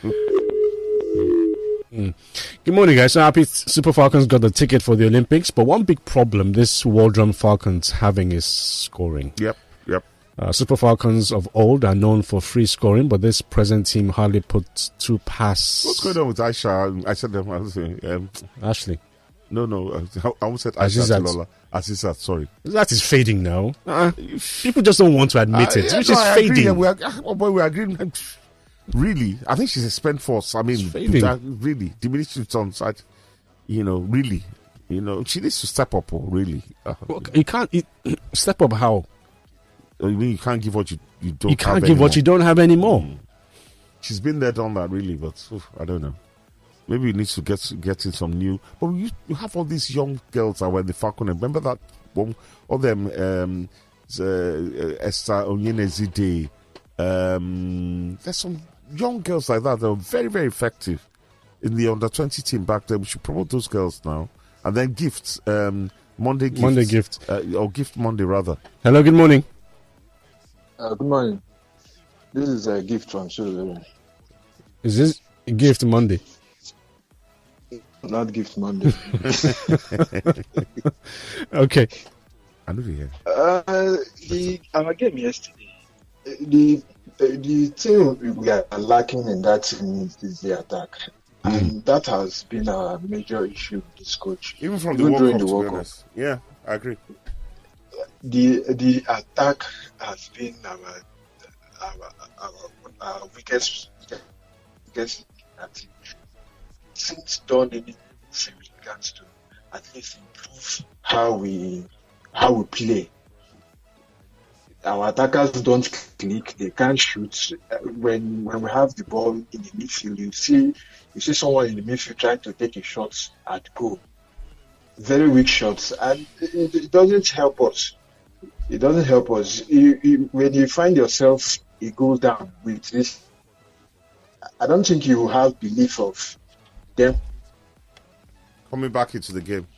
Mm. Good morning, guys. So happy Super Falcons got the ticket for the Olympics, but one big problem this Waldron Falcons having is scoring. Yep, yep. Uh, Super Falcons of old are known for free scoring, but this present team hardly puts two past. What's going on with Aisha? I said them. I was saying, um, Ashley. No, no. I almost said Aisha Lola. Azizat, sorry. That is fading now. Uh, people just don't want to admit uh, it, yeah, which no, is I fading. Agree, yeah, we are, oh boy, we are agreeing. Really, I think she's a spent force. I mean, that, really, diminished returns. I, you know, really, you know, she needs to step up. Really, uh, well, you can't you, step up. How? You mean you can't give what you, you don't? You can't have give anymore. what you don't have anymore. Mm. She's been there, done that, really, but oof, I don't know. Maybe you need to get get in some new. But you, you have all these young girls that were in the Falcon. Remember that one? All them, um, uh, Esther Onyenezide. Um, there's some young girls like that that are very, very effective in the under twenty team back then. We should promote those girls now. And then gifts, um, Monday gifts. Monday gift. Uh, or Gift Monday, rather. Hello, good morning. Uh, good morning. This is a gift from Susan. Is this a gift Monday? Not Gift Monday. Okay. I know you hear. Uh, the, our game yesterday, the the thing we are lacking in that team is the attack, mm. and that has been a major issue with this coach. Even from the World Cup, to be honest. Yeah, I agree. The the attack has been our our our, our weakest weakest team. Since done anything with regards to at least improve how we how we play. Our attackers don't click; they can't shoot. When when we have the ball in the midfield, you see you see someone in the midfield trying to take a shot at goal. Very weak shots, and it, it doesn't help us. It doesn't help us. You, you, when you find yourself a goal down with this, I don't think you have belief of them coming back into the game.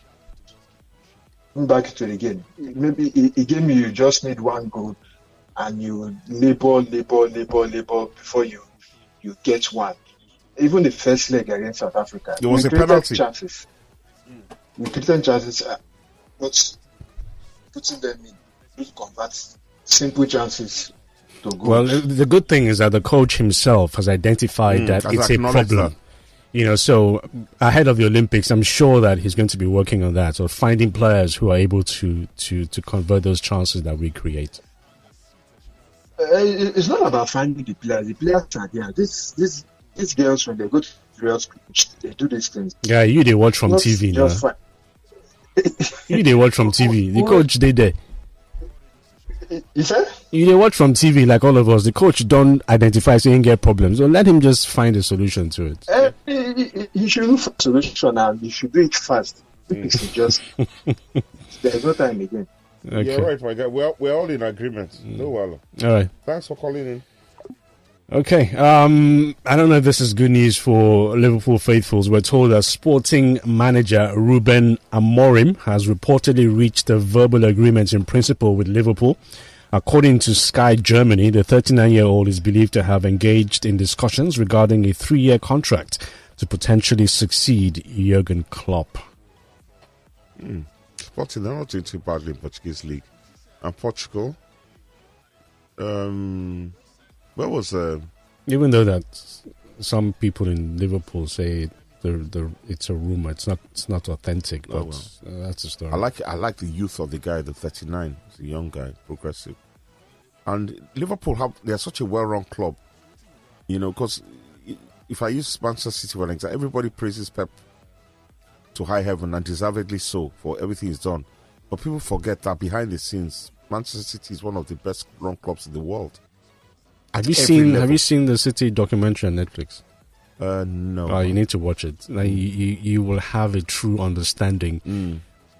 Back to the game. Maybe a, a game you just need one goal, and you labor, labor, labor, labor before you you get one. Even the first leg against South Africa, it was we a penalty. Chances. Mm. We created chances, uh, but putting them in, we convert simple chances to goals. Well, the good thing is that the coach himself has identified mm, that it's a problem. That. You know, so ahead of the Olympics, I'm sure that he's going to be working on that, or finding players who are able to, to, to convert those chances that we create. Uh, it's not about finding the players. The players are there. This, this, these girls, when they go to real school, they do these things. Yeah, you they watch from not T V now. Fi- you they watch from T V. The coach they there. You said? You they watch from T V like all of us. The coach don't identify so he ain't get problems. So let him just find a solution to it. Uh, he, he should look for a solution and he should do it fast. Mm. Just there's no time again. Okay. You're right, my guy. We're, we're all in agreement. Mm. No wala. All right. Thanks for calling in. Okay. Um, I don't know if this is good news for Liverpool faithfuls. We're told that Sporting manager Ruben Amorim has reportedly reached a verbal agreement in principle with Liverpool According to Sky Germany, the thirty-nine-year-old is believed to have engaged in discussions regarding a three-year contract to potentially succeed Jurgen Klopp. Mm. Sporting, they're not doing too badly in Portuguese league. And Portugal, um, where was uh, even though that some people in Liverpool say the the it's a rumor, it's not it's not authentic, but oh, well. uh, that's the story. I like I like the youth of the guy, the thirty-nine, he's a young guy, progressive. And Liverpool have they're such a well-run club, you know. Because if I use Manchester City for an example, everybody praises Pep to high heaven, and deservedly so, for everything he's done. But people forget that behind the scenes, Manchester City is one of the best run clubs in the world. Have you seen level. Have you seen the City documentary on Netflix? Uh, no. Uh, you need to watch it. Like, you, you, you will have a true understanding mm.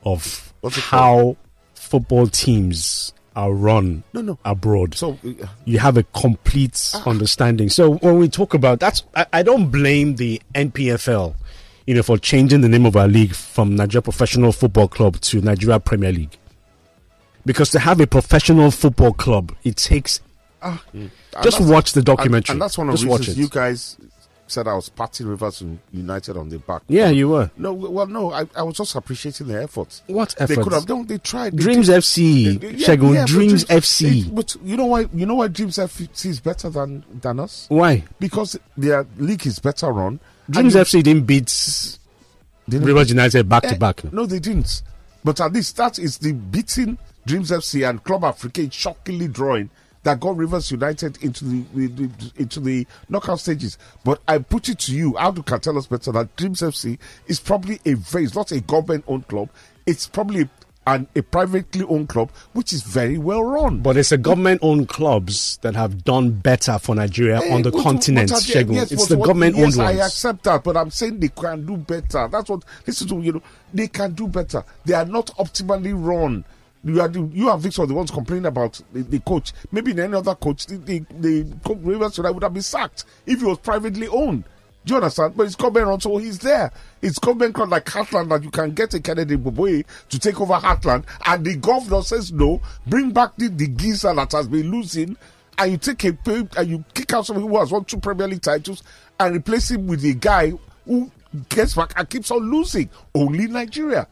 of how called? football teams are run no, no. abroad. So uh, you have a complete ah. understanding. So when we talk about that's, I, I don't blame the N P F L, you know, for changing the name of our league from Nigeria Professional Football Club to Nigeria Premier League. Because to have a professional football club, it takes. Ah, mm. Just watch the documentary. And, and that's one of just the reasons you guys said I was patting Rivers United on the back. Yeah, you were. No, well, no, I, I was just appreciating the efforts. What efforts? They could have done. They tried. They Dreams did. F C, They, yeah, Shegun, yeah, Dreams but, F C. It, but you know why? You know why Dreams F C is better than than us? Why? Because their league is better run. Dreams F C didn't beat didn't Rivers United back to back. No, they didn't. But at least that is the beating Dreams F C and Club Afrique shockingly drawing that got Rivers United into the, the, the into the knockout stages. But I put it to you, Aldo can tell us better, that Dreams F C is probably a very, it's not a government-owned club. It's probably an, a privately owned club, which is very well run. But it's a government-owned clubs that have done better for Nigeria hey, on the what, continent, what they, yes, it's what, the what, government-owned yes, ones. I accept that, but I'm saying they can do better. That's what, listen to, you know, they can do better. They are not optimally run. You are the, you and Victor are the ones complaining about the, the coach. Maybe in any other coach, the, the, the Rivers United would have been sacked if he was privately owned. Do you understand? But it's government run, so he's there. It's government run like Heartland that you can get a Kennedy Boboye to take over Heartland, and the governor says no. Bring back the, the geezer that has been losing, and you take a and you kick out someone who has won two Premier League titles and replace him with a guy who gets back and keeps on losing. Only Nigeria.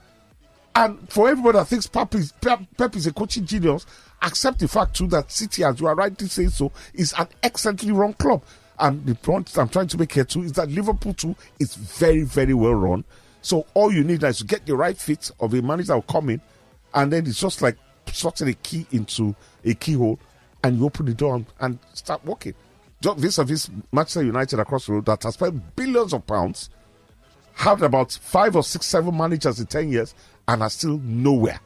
And for everybody that thinks Pep is, Pep, Pep is a coaching genius, accept the fact too that City, as you are rightly saying so, is an excellently run club. And the point I'm trying to make here too is that Liverpool too is very, very well run. So all you need is to get the right fit of a manager that will come in, and then it's just like slotting a key into a keyhole, and you open the door and, and start working. Just vis-a-vis Manchester United across the road that has spent billions of pounds, had about five or six, seven managers in ten years, and are still nowhere.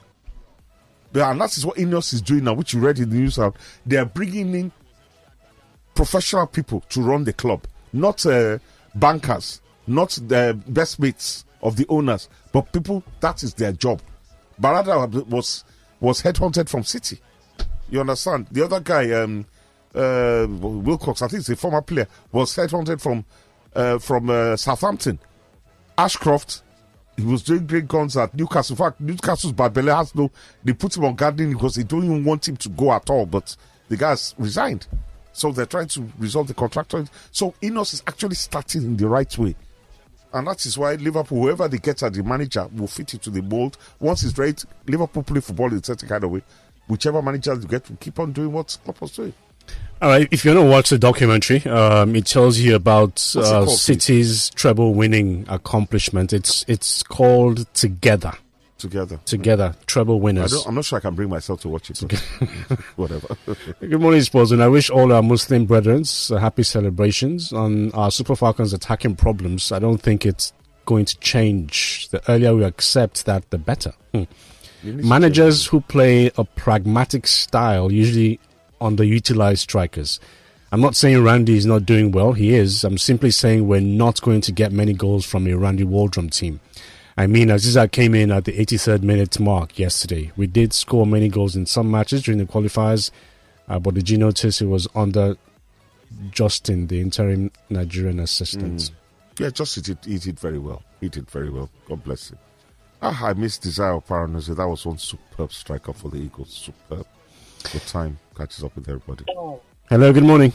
And that is what Ineos is doing now, which you read in the news. They are bringing in professional people to run the club, not uh, bankers, not the best mates of the owners, but people that is their job. Barada was was headhunted from City. You understand? The other guy, um, uh, Wilcox, I think he's a former player, was headhunted from uh, from uh, Southampton. Ashcroft, he was doing great guns at Newcastle. In fact, Newcastle's Barbella has no, they put him on gardening because they don't even want him to go at all, but the guy's resigned. So they're trying to resolve the contract. So Ineos is actually starting in the right way. And that is why Liverpool, whoever they get as the manager, will fit into the mold. Once it's right, Liverpool play football in a certain kind of way. Whichever manager you get will keep on doing what Klopp was doing. All right, if you want to watch the documentary, um, it tells you about uh, called, City's treble-winning accomplishment. It's it's called Together. Together. Together, treble winners. I don't, I'm not sure I can bring myself to watch it. But whatever. Good morning, sports, and I wish all our Muslim brethren uh, happy celebrations on our Super Falcons attacking problems. I don't think it's going to change. The earlier we accept that, the better. Hmm. Managers who play a pragmatic style usually underutilized strikers. I'm not saying Randy is not doing well. He is. I'm simply saying we're not going to get many goals from a Randy Waldrum team. I mean, Aziza came in at the eighty-third minute mark yesterday. We did score many goals in some matches during the qualifiers, uh, but did you notice it was under Justin, the interim Nigerian assistant? Mm. Yeah, Justin did, he did very well. He did very well. God bless him. Ah, I missed Desire Paranazi. That was one superb striker for the Eagles. Superb. Good time. catches up with everybody. Oh, Hello, good morning.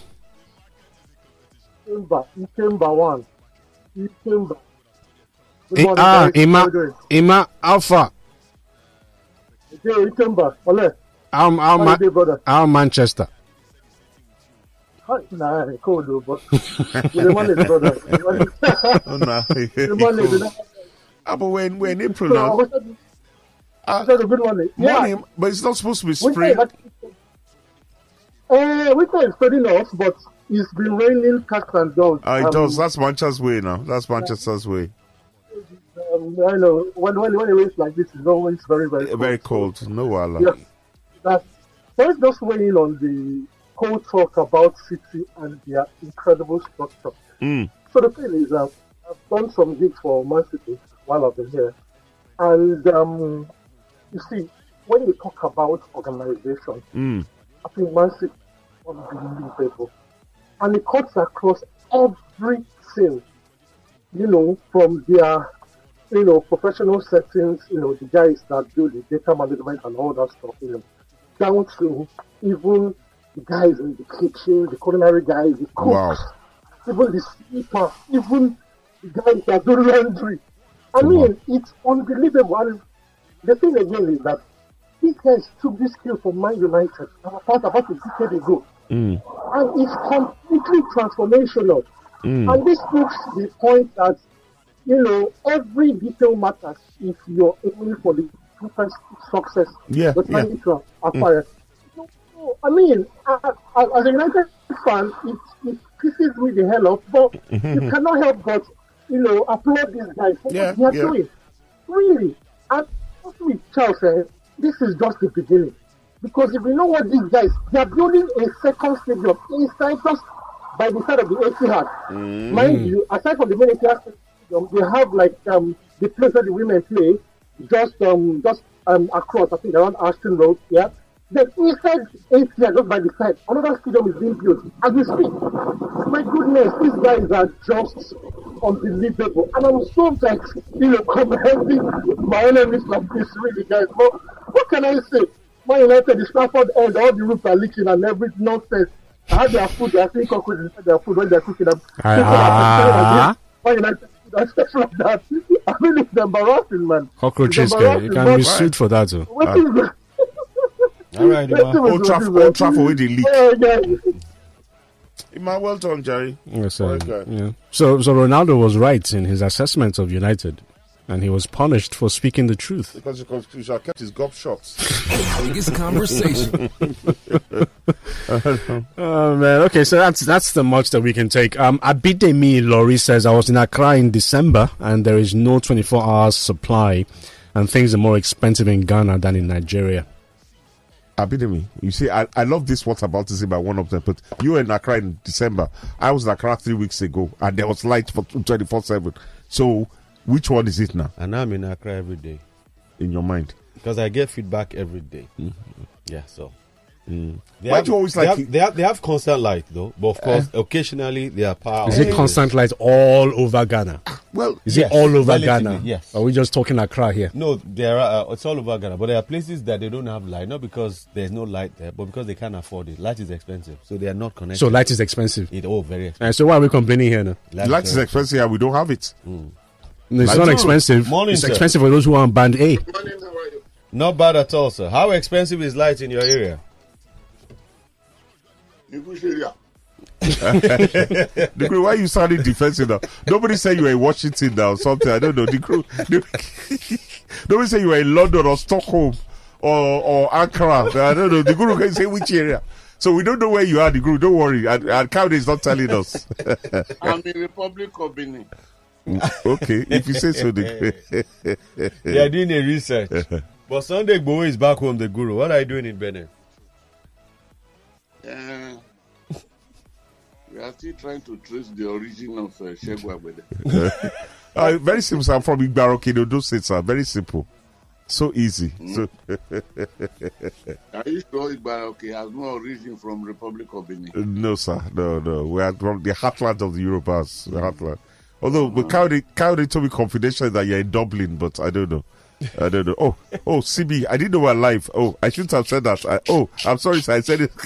Ikemba, Ikemba one. Ikemba. Good I- morning, ah, guys. How Ima, you doing? Ima Alpha. Okay, Ikemba, Ole. How, how, How Ma- you doing, brother? how Manchester? Hi, nah, cold though, but the man is brother. Oh, no. The man is brother. Ah, but when, when April So, now, what's that? ah, That's a good one. Yeah. morning, but it's not supposed to be Winter spring. is actually- Uh, winter is spreading off, but it's been raining cats and dogs. Ah, it Um, does. That's Manchester's way now. That's Manchester's way. Um, I know when when when it rains like this, it's always very very cold. Very cold. No wala. Yes, that. Let's just weigh in on the whole talk about City and their incredible structure. Mm. So the thing is, uh, I've done some gigs for Man City while I've been here, and um, you see, when you talk about organization, Mm. I think Man City is unbelievable, and it cuts across everything. You know, from their you know professional settings, you know the guys that do the data management and all that stuff, you know, down to even the guys in the kitchen, the culinary guys, the cooks, Wow. even the sweeper, even the guys that do laundry. I mean, it's unbelievable. And the thing again is that these guys took this skill from Man United about about a decade ago, Mm. and it's completely transformational. Mm. And this proves the point that, you know, every detail matters if you're aiming for the first success. Yeah, the yeah. time to acquire. So, so, I mean, I, I, as a United fan, it, it pisses me the hell off, but you cannot help but, you know, applaud these guys for Yeah, what they are yeah. doing. Really. And also with Charles, eh, this is just the beginning. Because if you know what these guys, they are building a second stadium inside just by the side of the Etihad. Mm. Mind you, aside from the main Etihad stadium, they have like um, the place where the women play, just um, just um, across, I think around Ashton Road, yeah. Then inside Etihad, just by the side, another stadium is being built. As we speak, my goodness, these guys are just unbelievable. And I'm so like, you know, commending my enemies like this, really, guys. But what can I say? Man United, the Stafford end, all the roofs are leaking and every nonsense. I had their food, they are seeing cockroaches inside their food when they're cooking them. Ah. Man United food and stuff like that. I mean, it's embarrassing, man. Cockroaches, It's can, you embarrassing, can but- be sued for that too. What is that? All right, What Ima. is Old that? Trafford, Old Trafford, where they leak. Yeah, yeah. Ima, well done, Jerry. Yes, uh, Okay. yeah. So, so Ronaldo was right in his assessment of United, and he was punished for speaking the truth. Because you should have kept his golf shots. Biggest conversation. Oh man, okay, so that's that's the much that we can take. Um, Abidemi Lori says I was in Accra in December, and there is no twenty-four hours supply, and things are more expensive in Ghana than in Nigeria. Abidemi, you see, I, I love this whataboutism by one of them, but you were in Accra in December. I was in Accra three weeks ago, and there was light for twenty-four seven. So, which one is it now, And I'm in Accra every day in your mind? because I get feedback every day. Yeah, so. Mm. They Why have, do you always they, like have, it? they, have, they have constant light, though, but of course, occasionally they are power. Is it outages. constant light all over Ghana? Well, Is Yes, it all over relatively, Ghana? yes. Are we just talking Accra here? No, there are. Uh, it's all over Ghana, but there are places that they don't have light, not because there's no light there, but because they can't afford it. Light is expensive, so they are not connected. So light is expensive. it all very expensive. And so why are we complaining here now? light is very- expensive, and we don't have it. No, it's Light not too. expensive. Morning, it's sir. expensive for those who are on band A. Not bad at all, sir. How expensive is light in your area? The crew, why are you sounding defensive now? Nobody said you were in Washington now or something. I don't know. The crew, the, nobody said you were in London or Stockholm or, or Accra. I don't know. The guru can say which area. So we don't know where you are, the guru. Don't worry. And, and Kawde is not telling us. I'm in Republic of Benin. Okay, if you say so, the They are doing a research. But Sunday Igboho is back home, the guru. What are you doing in Benin? Uh, we are still trying to trace the origin of uh, Shegwa Agbede. uh, very simple. Sir. I'm from Igbarok in Odo State, sir. Very simple. So easy. So Are you sure Igbaroke has no origin from Republic of Benin? no, sir. No, no. We are from the heartland of the Yorubas. The heartland. Although, but Kawde, Kawde told me confidentially that you're in Dublin, but I don't know. I don't know. Oh, oh, C B, I didn't know we're live. Oh, I shouldn't have said that. I, oh, I'm sorry, sir. I said it.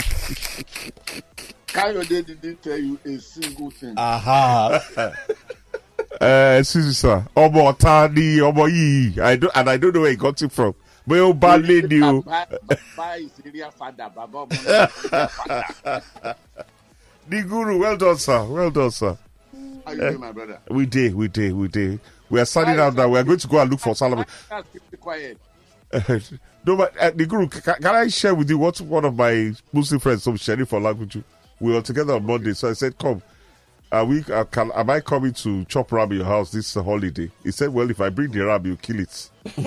Kayode didn't tell you a single thing. Aha. Uh, excuse me, sir. Omo Tani, Omo Yi. I don't, and I don't know where he got it from. But you bad lady, you. Baba is real father. Baba is real father. The Guru, well done, sir. Well done, sir. How you doing, my brother? We did, we did, we did. We are starting out now. We are going to go and look for Solomon. Keep quiet. No, but uh, the Guru, can, can I share with you what one of my Muslim friends, some sharing for language? We were together on Monday, so I said, "Come, are we? Uh, can, am I coming to chop ram in your house this uh, holiday?" He said, "Well, if I bring the ram, you kill it."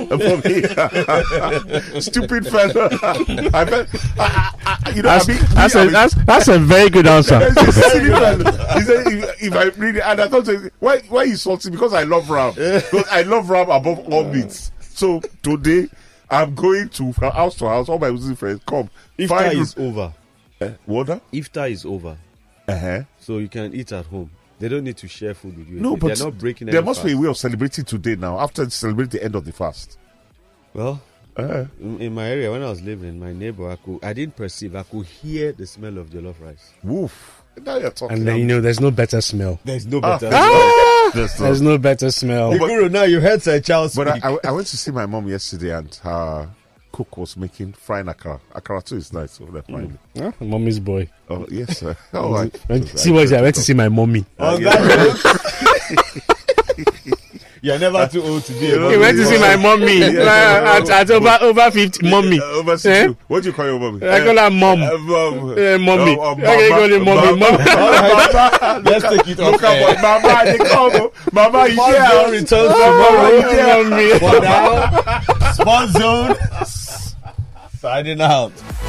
Stupid fellow. I bet, I, I, you know, that's, I mean, that's, I a, mean, that's, that's a very good answer. He said, if, if I bring it, and I thought, why, why you salty? Because I love ram. Because I love ram above all meats. So today, I'm going to house to house. All my Muslim friends come. Iftar is over. Uh, water? Iftar is over. Uh-huh. So you can eat at home. They don't need to share food with you. No, but they're not breaking. There any must fast. be a way of celebrating today now. After celebrating the end of the fast. Well, uh-huh. in, in my area when I was living, my neighbor, I could, I didn't perceive. I could hear the smell of jollof rice. Woof! Now you're talking. And then you know, there's no better smell. There's no better. Ah, smell. There's no better smell. The Guru, now you heard Sir Charles But speak. I, I, I went to see my mom yesterday, and her cook was making frying akara. Akara too is nice over there. Frying. Mm. Ah, mommy's boy. Oh yes, sir. Oh, I, see what I went to see my mommy. On that You're never too old to be a mommy. He went to see my mommy Yeah. at, at over over fifty. Mommy. Uh, over Eh? sixty. What do you call your mommy? I call her mom. Uh, mom. Eh, mommy. Oh, oh, I can call her mommy. Mama. Mama. Mama. Let's take it Look off air. at what Mama. They come. Mama, you Small hear? Zone returns Oh, tomorrow. mommy. For now, Small Zone signing out.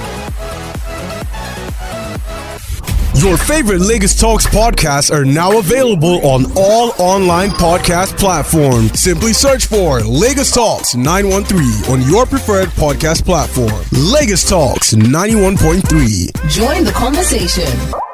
Your favorite Lagos Talks podcasts are now available on all online podcast platforms. Simply search for Lagos Talks nine one three on your preferred podcast platform. Lagos Talks ninety-one point three. Join the conversation.